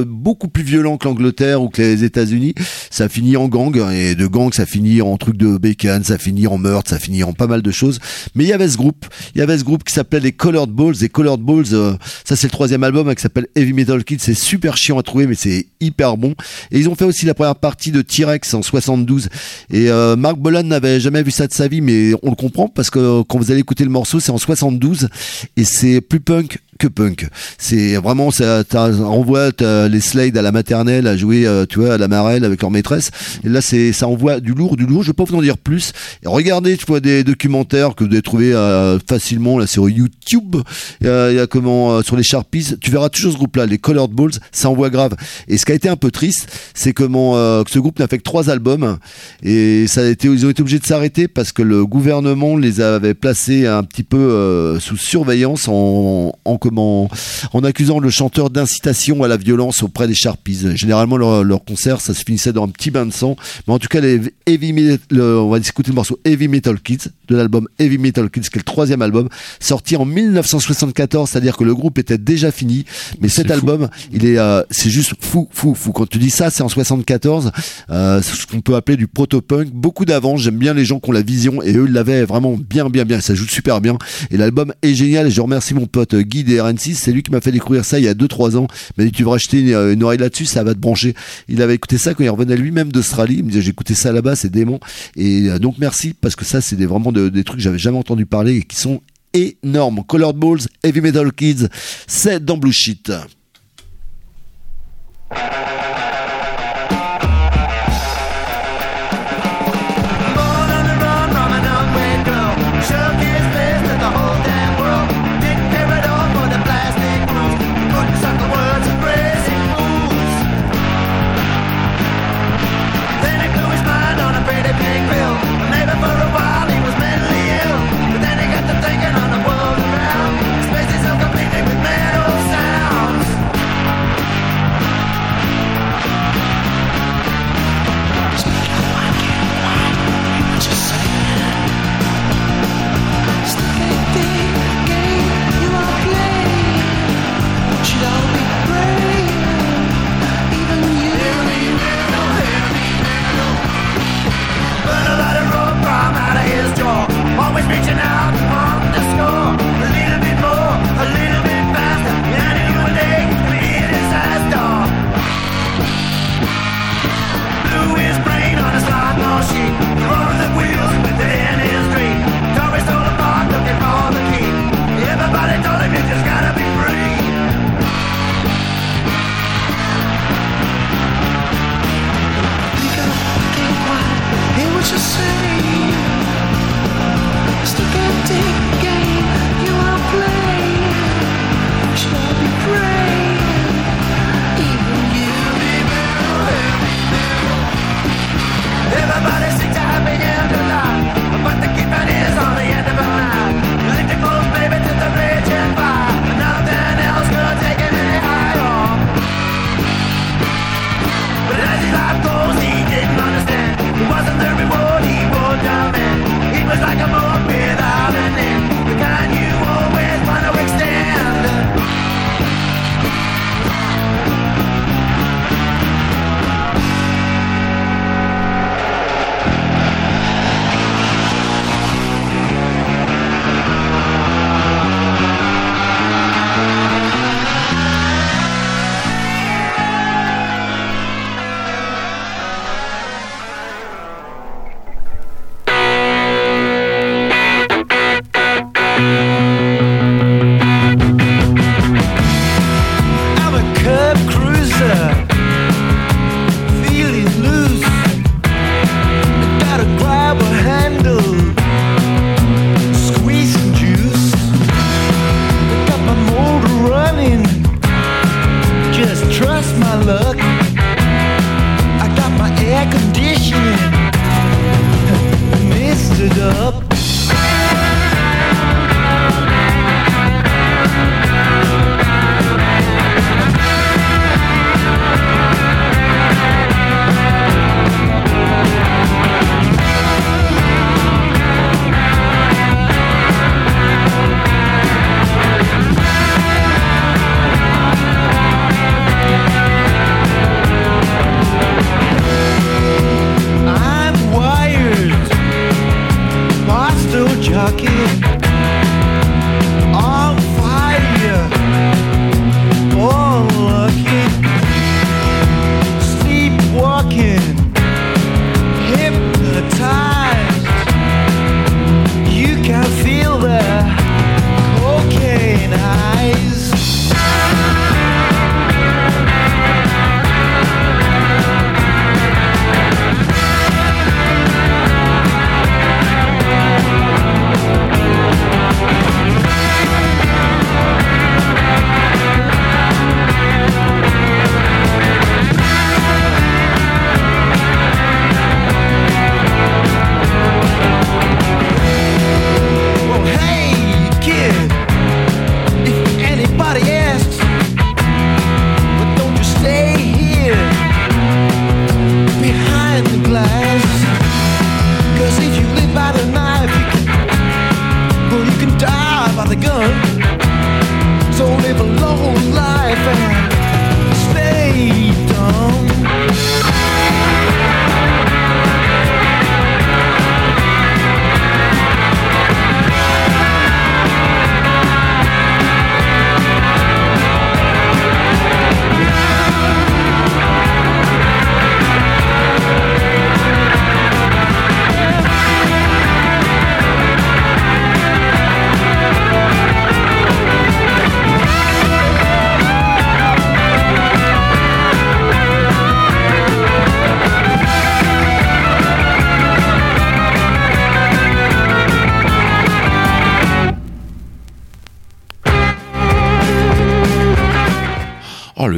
beaucoup plus violent que l'Angleterre ou que les États-Unis. Ça finit en gang, et de gang ça finit en truc de bacon, ça finit en meurtre, ça finit en pas mal de choses. Mais il y avait ce groupe qui s'appelait les Colored Balls. Et Colored Balls, ça c'est le 3e album qui s'appelle Heavy Metal Kids. C'est super chiant à trouver, mais c'est hyper bon. Et ils ont fait aussi la première partie de T-Rex en 72. Et Mark Bolan n'avait jamais vu ça de sa vie, mais on le comprend parce que quand vous allez écouter le morceau, c'est en 72 et c'est plus punk que punk. C'est vraiment, ça envoie les Slade à la maternelle à jouer, tu vois, à la marelle avec leur maîtresse. Et là, ça envoie du lourd. Je vais pas vous en dire plus. Et regardez, tu vois, des documentaires que vous devez trouver facilement là sur YouTube. Il y a sur les Sharpies, tu verras toujours ce groupe-là, les Colored Balls. Ça envoie grave. Et ce qui a été un peu triste, c'est que ce groupe n'a fait que 3 albums. Et ils ont été obligés de s'arrêter parce que le gouvernement les avait placés un petit peu sous surveillance en accusant le chanteur d'incitation à la violence auprès des Sharpies. Généralement, leur concert, ça se finissait dans un petit bain de sang. Mais en tout cas, on va écouter le morceau Heavy Metal Kids de l'album Heavy Metal Kids, qui est le 3e album, sorti en 1974, c'est-à-dire que le groupe était déjà fini. Mais cet album, c'est juste fou. Quand tu dis ça, c'est en 74. C'est ce qu'on peut appeler du proto-punk. Beaucoup d'avance. J'aime bien les gens qui ont la vision, et eux, ils l'avaient vraiment bien. Ça joue super bien. Et l'album est génial, et je remercie mon pote Guy des RN6, c'est lui qui m'a fait découvrir ça il y a 2-3 ans. Il m'a dit, tu vas acheter une oreille là-dessus, ça va te brancher. Il avait écouté ça quand il revenait lui-même d'Australie. Il me disait, j'ai écouté ça là-bas, c'est dément. Et donc merci, parce que ça, c'est vraiment des trucs que j'avais jamais entendu parler et qui sont énormes. Colored Balls, Heavy Metal Kids, c'est dans Blue Shit. Spaces so completely with metal sounds.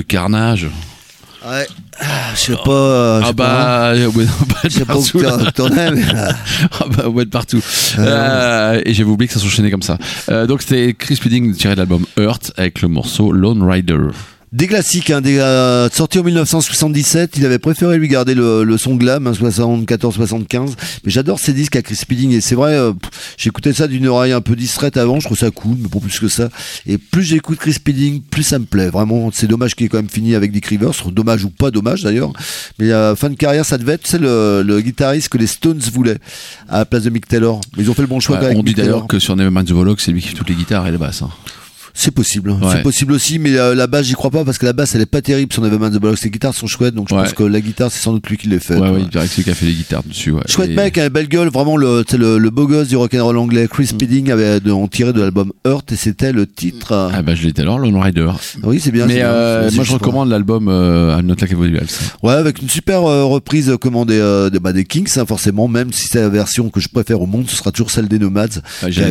carnage. Ouais, je sais pas. Je sais pas où t'en es, mais. Ah bah, ouais, de partout. Et j'avais oublié que ça s'enchaînait comme ça. Donc c'était Chris Spedding tiré de l'album Hurt avec le morceau Lone Rider. Des classiques, sorti en 1977, il avait préféré lui garder le son glam, 74-75, mais j'adore ces disques à Chris Spedding, et c'est vrai, j'écoutais ça d'une oreille un peu distraite avant, je trouve ça cool, mais pas plus que ça, et plus j'écoute Chris Spedding, plus ça me plaît, vraiment, c'est dommage qu'il ait quand même fini avec Dick Rivers, dommage ou pas dommage d'ailleurs, mais fin de carrière, ça devait être, tu sais, le guitariste que les Stones voulaient, à la place de Mick Taylor, mais ils ont fait le bon choix avec on dit Mick d'ailleurs Taylor. que sur Nevermind the Bollocks, c'est lui qui fait toutes les guitares et les basses. C'est possible aussi, mais la basse j'y crois pas parce que la basse elle est pas terrible sur Nevermind the Bollocks. Les guitares sont chouettes, donc je pense que la guitare c'est sans doute lui qui les fait. Ouais, il dirait que c'est lui qui a fait les guitares dessus. Ouais. Chouette mec, une belle gueule, vraiment le beau gosse du rock'n'roll anglais. Chris Spedding avait tiré de l'album Hurt et c'était le titre. Ah bah je l'étais alors, Lone Rider. Oui c'est bien. Mais moi je recommande l'album I'm Not Like Everybody Else. Ouais, avec une super reprise des Kings, forcément, même si c'est la version que je préfère au monde, ce sera toujours celle des Nomads, qui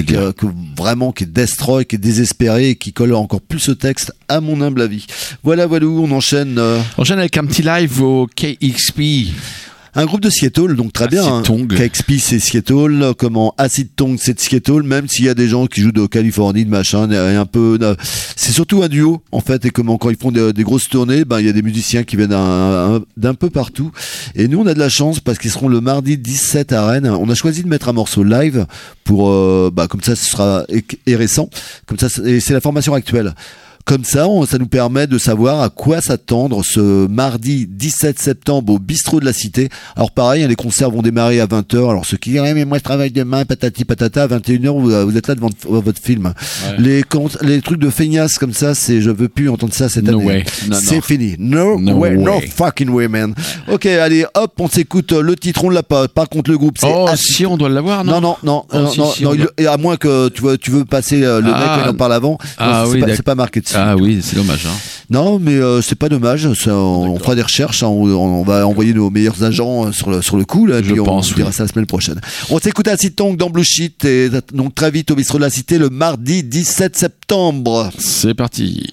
est destroy, qui est désespéré et qui colle encore plus ce texte à mon humble avis. Voilà, on enchaîne. On enchaîne avec un petit live au KXP. Un groupe de Seattle, donc très bien. KXP c'est Seattle, Acid Tongue c'est de Seattle, même s'il y a des gens qui jouent de Californie, de machin, et un peu. C'est surtout un duo en fait, et quand ils font des grosses tournées, il y a des musiciens qui viennent d'un peu partout. Et nous on a de la chance parce qu'ils seront le mardi 17 à Rennes. On a choisi de mettre un morceau live pour comme ça ce sera récent, comme ça et c'est la formation actuelle. Comme ça, ça nous permet de savoir à quoi s'attendre ce mardi 17 septembre au Bistrot de la Cité. Alors pareil, les concerts vont démarrer à 20h. Alors ceux qui disent mais moi je travaille demain, patati patata, à 21h vous êtes là devant votre film. Ouais. Les trucs de feignasse comme ça, je veux plus entendre ça cette année. C'est fini. No way, no fucking way, man. Ok, allez, hop, on s'écoute le titre, on l'a pas. Par contre, le groupe, c'est si on doit l'avoir, non. Non, et à moins que tu veux passer le mec qui en parle avant. C'est pas marqué dessus. Ah oui, c'est dommage. Non, mais c'est pas dommage. On fera des recherches. On va envoyer nos meilleurs agents sur le coup. Là, puis on dira ça la semaine prochaine. On s'écoute Acid Tongue dans Blue Sheet et donc très vite au Bistrot de la Cité le mardi 17 septembre. C'est parti.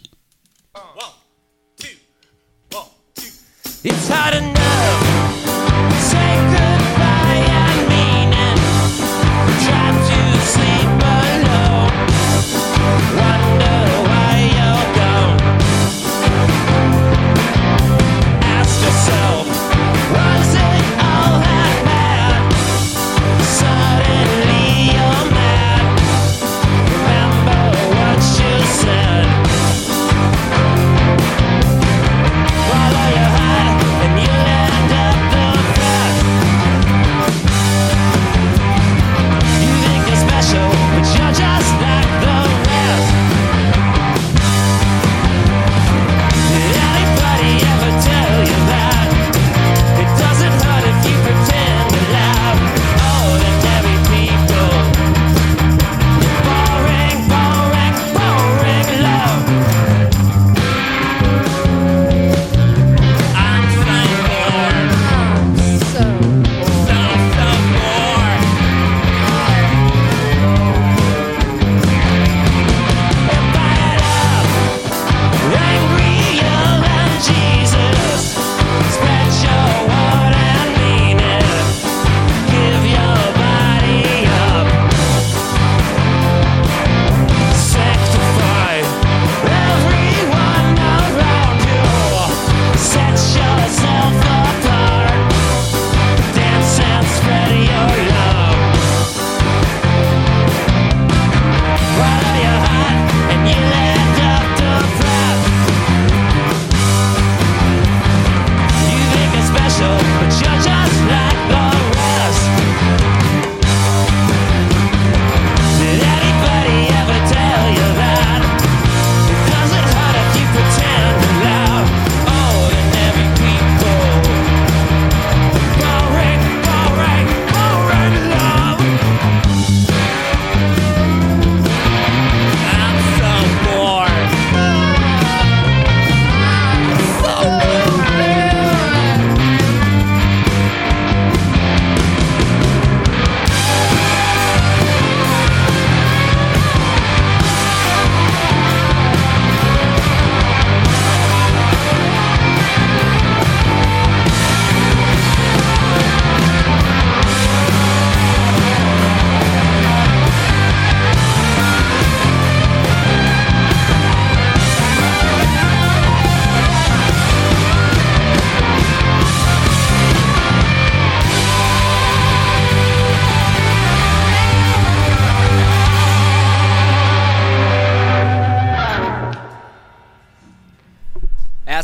It's hard enough. Say goodbye, I mean it. Try to sleep alone. Wonder why you're gone. Ask yourself, was it all that bad? Suddenly you're mad. Remember what you said. Follow your heart and you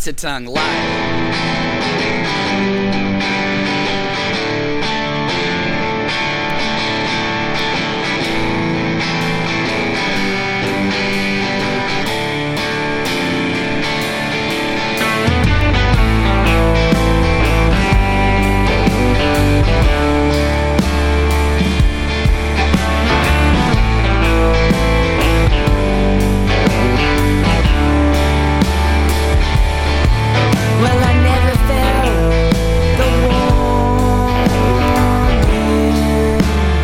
What's a tongue like? Well, I never felt the warning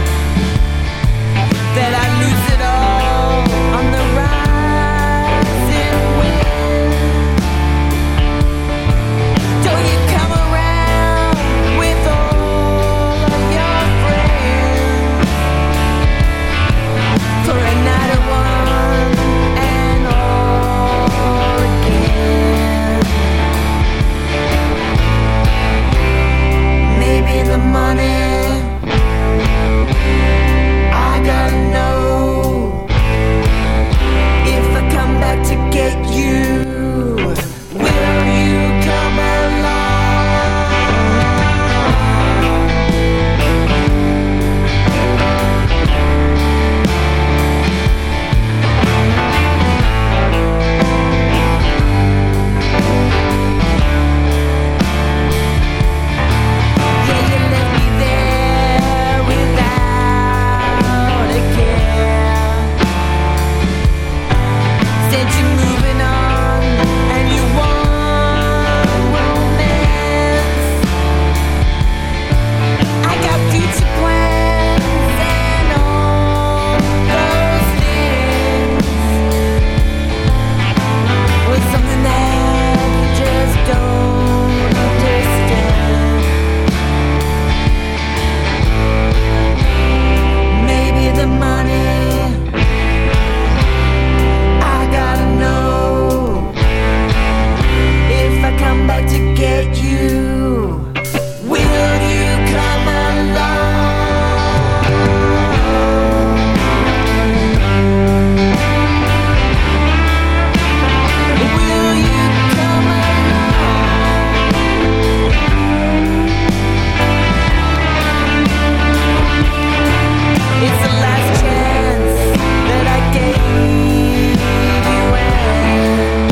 that I lose it all on the rising wind. Don't you come around with all of your friends for a night of one and all again? Maybe the money I gotta know if I come back to get you. Will you come along? Yeah, you left me there without a care. Said you're moving on and you want romance. I got future plans and all those things was something that you just don't understand. Maybe the money I gotta know if I come back to get you. Will you come along? Will you come along? It's the last chance that I gave you, and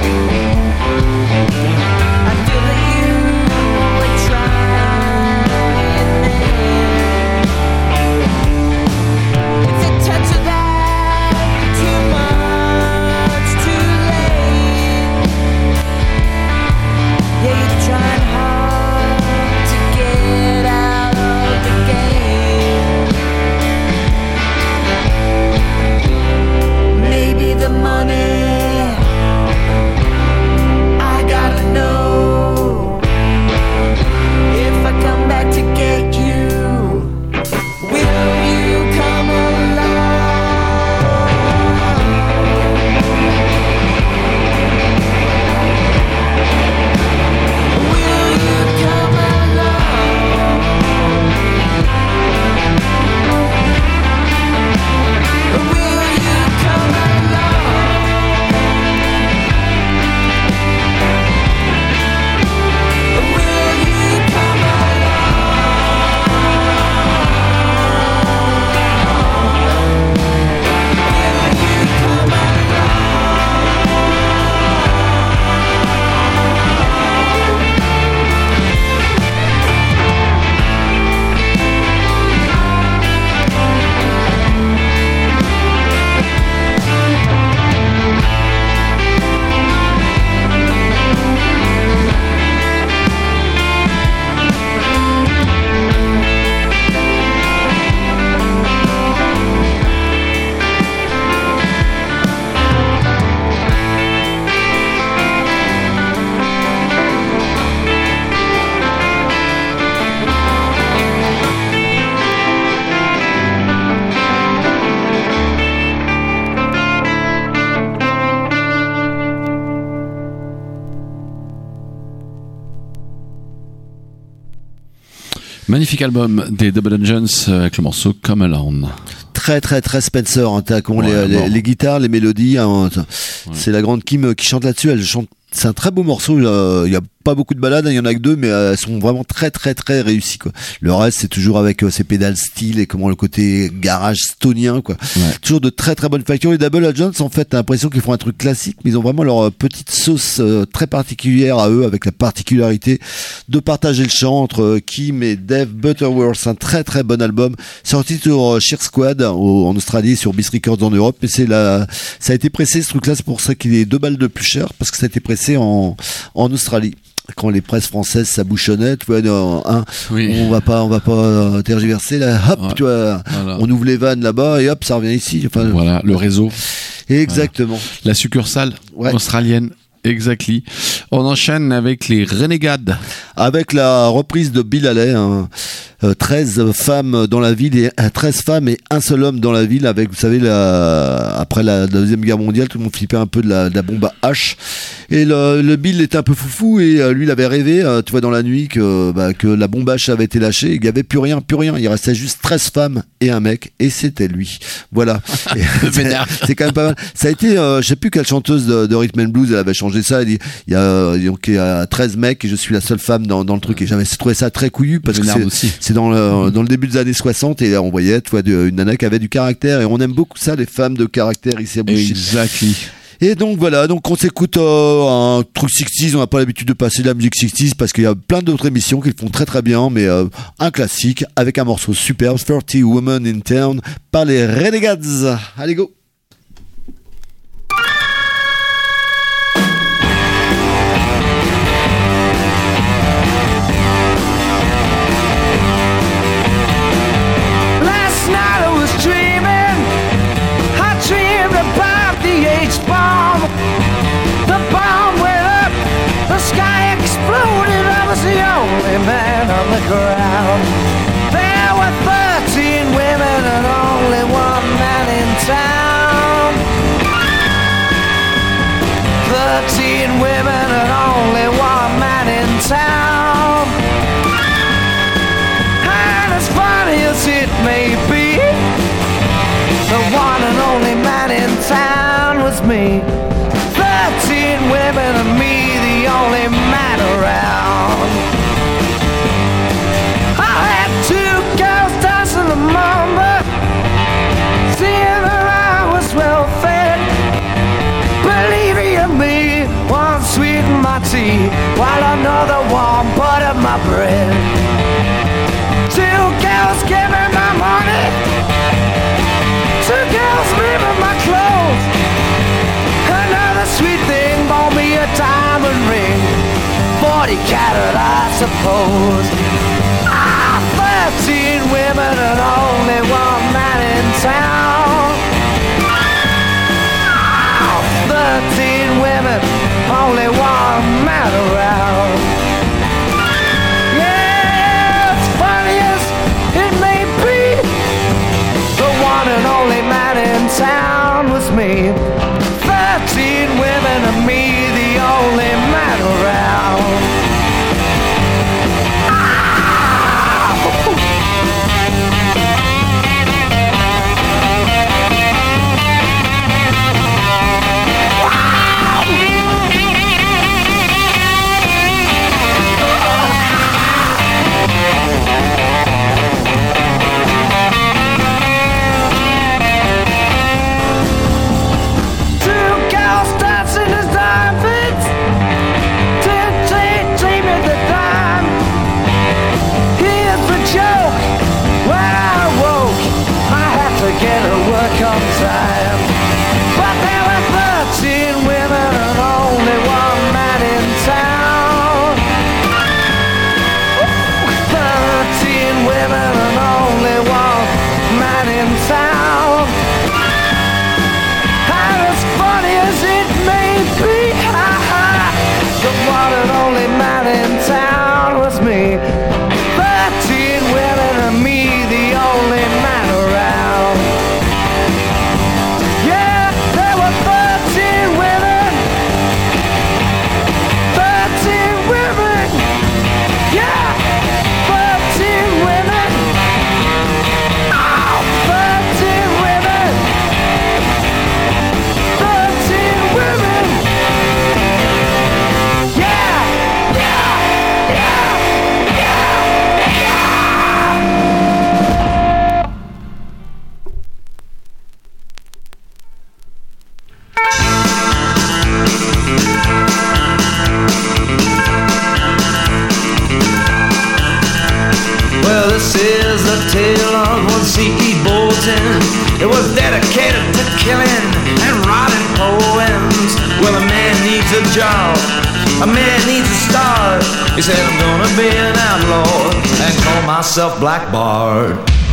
I feel that you were trying there. It's a touch of that, too much, too late. Yeah, you're trying hard to get out of the game. Maybe the money I gotta know if I come back to get you. Will you come along? Will you come along? Will you come along? Will you come Magnifique album des Double Dungeons avec le morceau Come Alone. Très très très Spencer, hein, t'as comment Ouais, les guitares, les mélodies, hein, c'est la grande Kim qui chante là-dessus, elle chante c'est un très beau morceau. Il y a pas beaucoup de ballades, il y en a que 2, mais elles sont vraiment très très très réussies, quoi. Le reste, c'est toujours avec ces pédales style et comment le côté garage stonien, quoi. Ouais. Toujours de très très bonne facture. Les Double Jones, en fait, t'as l'impression qu'ils font un truc classique, mais ils ont vraiment leur petite sauce très particulière à eux, avec la particularité de partager le chant entre Kim et Dave Butterworth. Un très très bon album sorti sur Sheer Squad en Australie, sur Beast Records en Europe. Et ça a été pressé, ce truc-là, c'est pour ça qu'il est 2 balles de plus cher, parce que ça a été pressé en Australie. Quand les presses françaises ça bouchonnait, tu vois, Oui. on va pas tergiverser là, hop, Ouais. tu vois, Voilà. on ouvre les vannes là-bas et hop, ça revient ici. Enfin, Voilà, le réseau. Exactement. Voilà. La succursale australienne. Exactly. On enchaîne avec les Renegades. Avec la reprise de Bill Haley, 13 femmes dans la ville et 13 femmes et un seul homme dans la ville, avec, vous savez, après la Deuxième Guerre mondiale, tout le monde flippait un peu de la bombe à H. Et le Bill était un peu foufou et lui, il avait rêvé, tu vois, dans la nuit que la bombe H avait été lâchée, il n'y avait plus rien. Il restait juste 13 femmes et un mec, et c'était lui. Voilà. C'est quand même pas mal. Ça a été, je sais plus quelle chanteuse de Rhythm and Blues, elle avait changé ça, elle dit, il y a 13 mecs et je suis la seule femme dans le truc. Et j'avais trouvé ça très couillu parce que c'est dans le début des années 60 et on voyait, tu vois, une nana qui avait du caractère, et on aime beaucoup ça, les femmes de caractère ici à Bullshit. Exactly. Et donc voilà, donc on s'écoute un truc 60s, on n'a pas l'habitude de passer de la musique 60s parce qu'il y a plein d'autres émissions qui le font très très bien, mais un classique avec un morceau superbe, 30 Women in Town par les Renegades. Allez go. Man on the ground. There were 13 women and only one man in town. 13 women and only one man in town. And as funny as it may be, the one and only man in town was me. 13 women and me, the only man around. Two girls dancing the mamba, seeing her I was well fed. Believe you me, one sweetened my tea, while another one buttered my bread. Two girls gave me my money, two girls made me my clothes. Another sweet thing bought me a diamond ring, 40 carat I suppose. 13 women and only one man in town. 13 women, only one man around. Yeah, as funny as it may be, the one and only man in town was me. 13 women and me, the only man around. This is the tale of one C.E. Bolton. It was dedicated to killing and writing poems. Well, a man needs a job, a man needs a start. He said, I'm gonna be an outlaw and call myself Black Bart.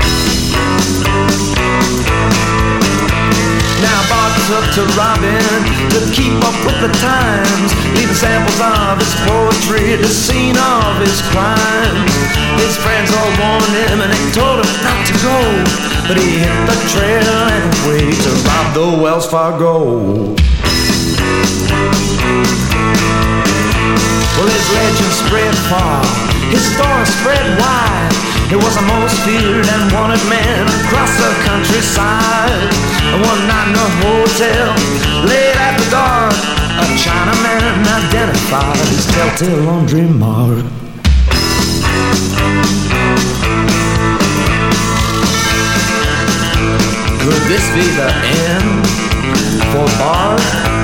Now Bart took to Robin to keep up with the times, leaving samples of his poetry at the scene of his crimes. His friends all warned him and they told him not to go, but he hit the trail anyway to rob the Wells Fargo. Well, his legend spread far, his story spread wide. He was the most feared and wanted man across the countryside. One night in a hotel, late after dark, a Chinaman identified his telltale laundry mark. Could this be the end for Bart?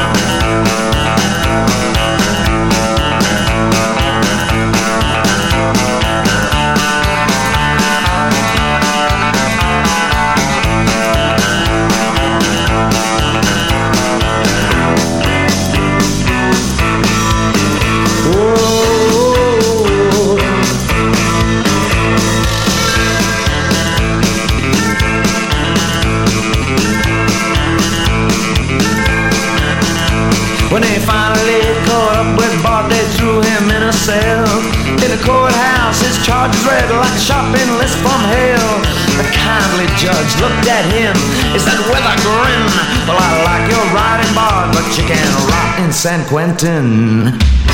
When they finally caught up with Bart, they threw him in a cell. In the courthouse, his charges read like a shopping list from hell. The kindly judge looked at him, he said with a grin, well, I like your writing, Bart, but you can't rot in San Quentin.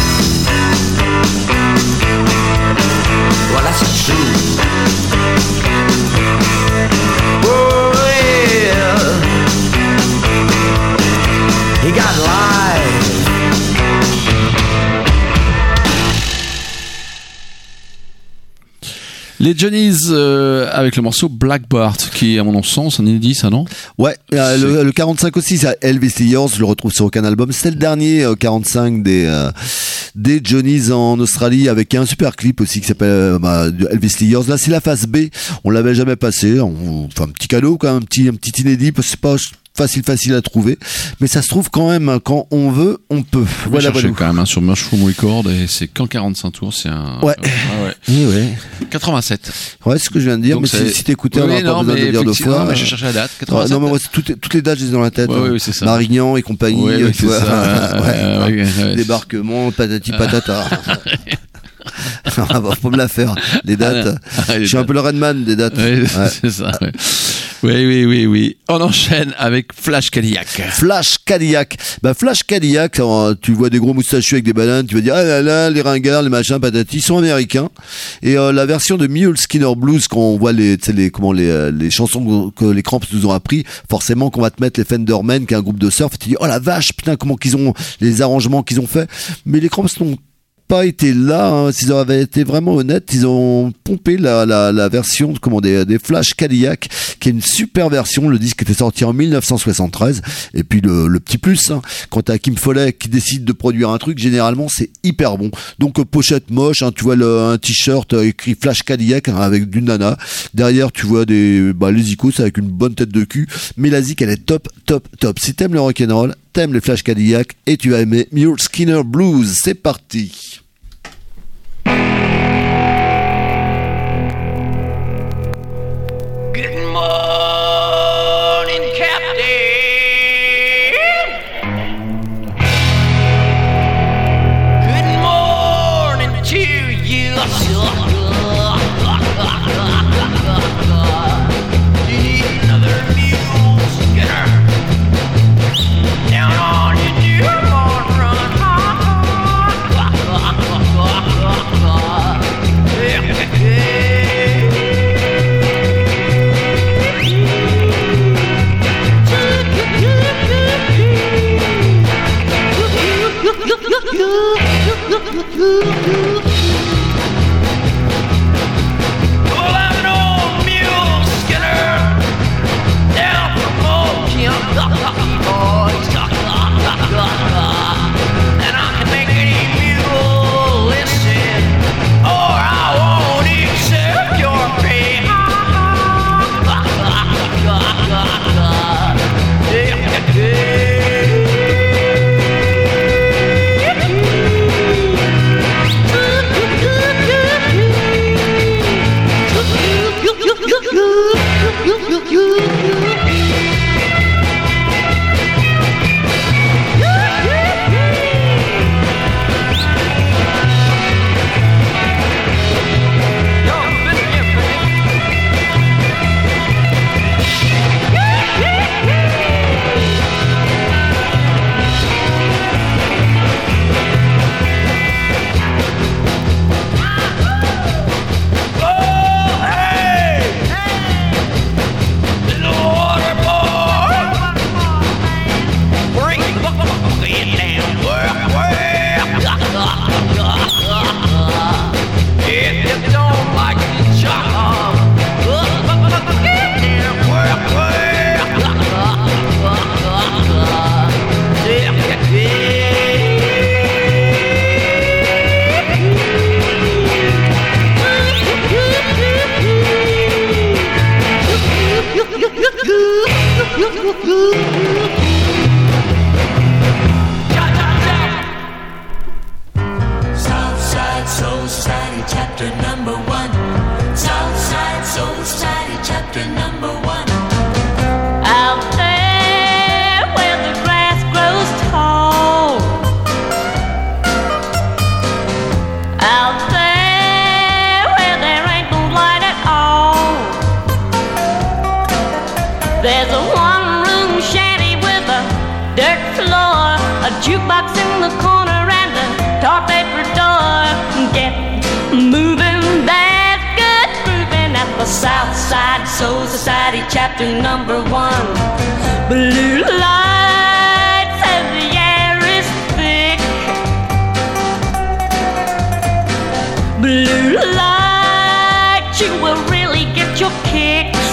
Well, that's true. Oh, yeah. He got live. Les Johnnies avec le morceau Black Bart, qui à mon sens un inédit, ça non? Ouais, le 45 aussi, c'est Elvis Years, je le retrouve sur aucun album. C'est le dernier 45 des Johnnies en Australie, avec un super clip aussi qui s'appelle Elvis Years. Là, c'est la phase B, on l'avait jamais passé. Enfin, un petit cadeau, quand même, un petit inédit, parce que c'est pas facile à trouver, mais ça se trouve quand même, quand on veut, on peut. Voilà, quand même sur Mushroom Record, et c'est qu'en 45 tours, c'est un. Ouais. Et ouais. 87. Ouais, c'est ce que je viens de dire. Donc mais si t'écoutais, on n'aura pas besoin de le dire deux fois. Mais je cherchais la date. 87. Non, mais moi, toutes les dates, je les ai dans la tête. Ouais, c'est ça. Marignan et compagnie. Ouais, tu vois. Ouais. Débarquement, patati patata. Faut me la faire. Les dates. Je suis un peu le Redman des dates. Ouais. C'est ça. Ouais. Oui. On enchaîne avec Flash Cadillac. Flash Cadillac, tu vois des gros moustachus avec des bananes, tu vas dire ah là là, les ringards, les machins, patati, ils sont américains. Et la version de Mule Skinner Blues, quand on voit les chansons que les Cramps nous ont appris, forcément qu'on va te mettre les Fendermen, qui est un groupe de surf, et tu dis oh la vache, putain, comment qu'ils ont les arrangements qu'ils ont fait. Mais les Cramps n'ont pas été là, hein. S'ils avaient été vraiment honnêtes, ils ont pompé la version des Flash Cadillac, qui est une super version. Le disque était sorti en 1973. Et puis le petit plus, hein, quand t'as Kim Foley qui décide de produire un truc, généralement c'est hyper bon. Donc pochette moche, hein, tu vois un t-shirt écrit Flash Cadillac, hein, avec du nana. Derrière tu vois les icônes avec une bonne tête de cul. Mais la zik elle est top. Si t'aimes le rock'n'roll, t'aimes les Flash Cadillac et tu vas aimer Mule Skinner Blues. C'est parti. Good morning, Captain. Good morning to you. You need another mule skinner. Down on your newborn run. Well, I'm an number 1. Southside Soul Society, chapter number 1. Out there where the grass grows tall, out there where there ain't no light at all, there's a one-room shanty with a dirt floor, a jukebox in the corner and a tar paper door. Get moving, that's good grooving at the Southside Soul Society, chapter number 1. Blue lights and the air is thick. Blue lights, you will really get your kicks.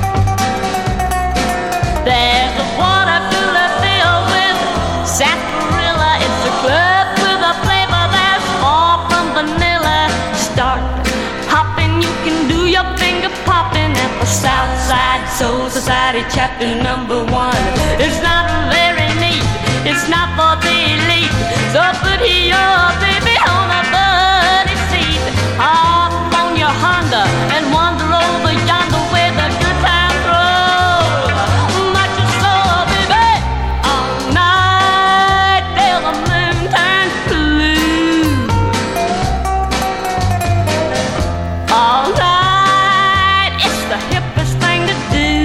There's a water cooler filled with sarsaparilla. It's a club with a flavor that's far from vanilla. Start hopping, you can do your finger popping at the Southside Soul Society, chapter number 1. It's not very neat, it's not for the elite. So put your baby on a buddy seat, hop on your Honda and wander over yonder where the good times roll. Much your soul, baby, all night till the moon turns blue. All night, it's the hippest thing to do.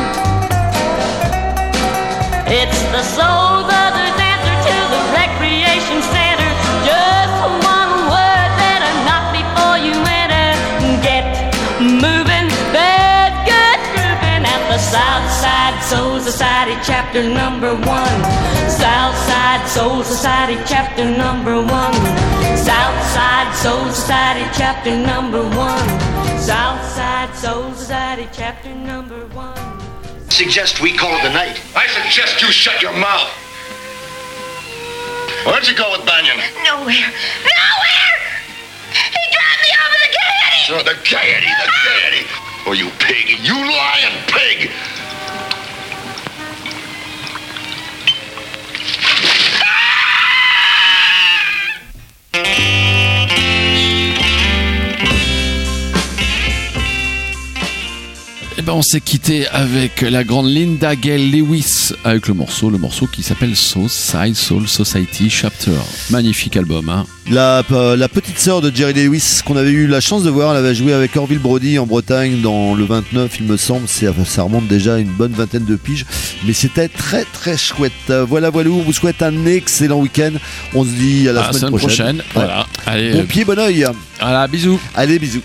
It's the soul brother dancer to the recreation center. Just one word better knock before you enter. Get moving, bed good grooving at the Southside Soul Society, chapter number 1. Southside Soul Society, chapter number 1. Southside Soul Society, chapter number 1. Southside Soul Society, chapter number 1. Suggest we call it a night. I suggest you shut your mouth. Where'd you go with Banyan? Nowhere. Nowhere! He dropped me over the Gaiety! Oh, the Gaiety. Oh, you pig. You lying pig. Eh ben, on s'est quitté avec la grande Linda Gale Lewis avec le morceau qui s'appelle Southside Soul Society Chapter. Magnifique album, hein. La petite sœur de Jerry Lewis qu'on avait eu la chance de voir, elle avait joué avec Orville Brody en Bretagne dans le 29, il me semble. Ça remonte déjà à une bonne vingtaine de piges, mais c'était très très chouette. Voilà, on vous souhaite un excellent week-end. On se dit à la semaine prochaine. Ouais. Voilà. Allez, bon pied, bon oeil. Voilà, bisous. Allez, bisous.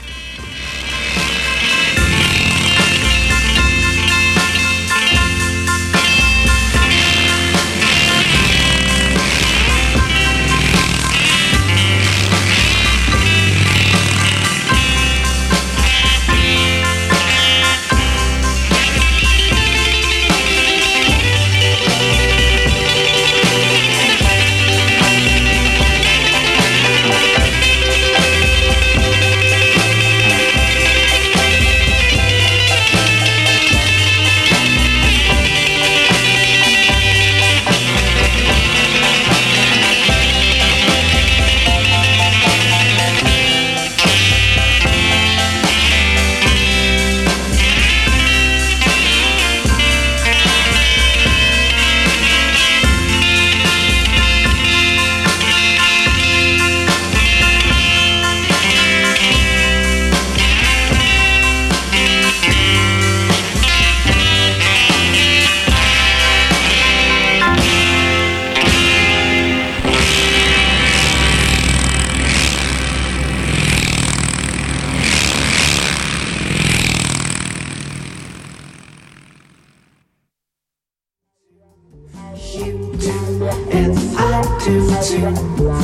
And I do too.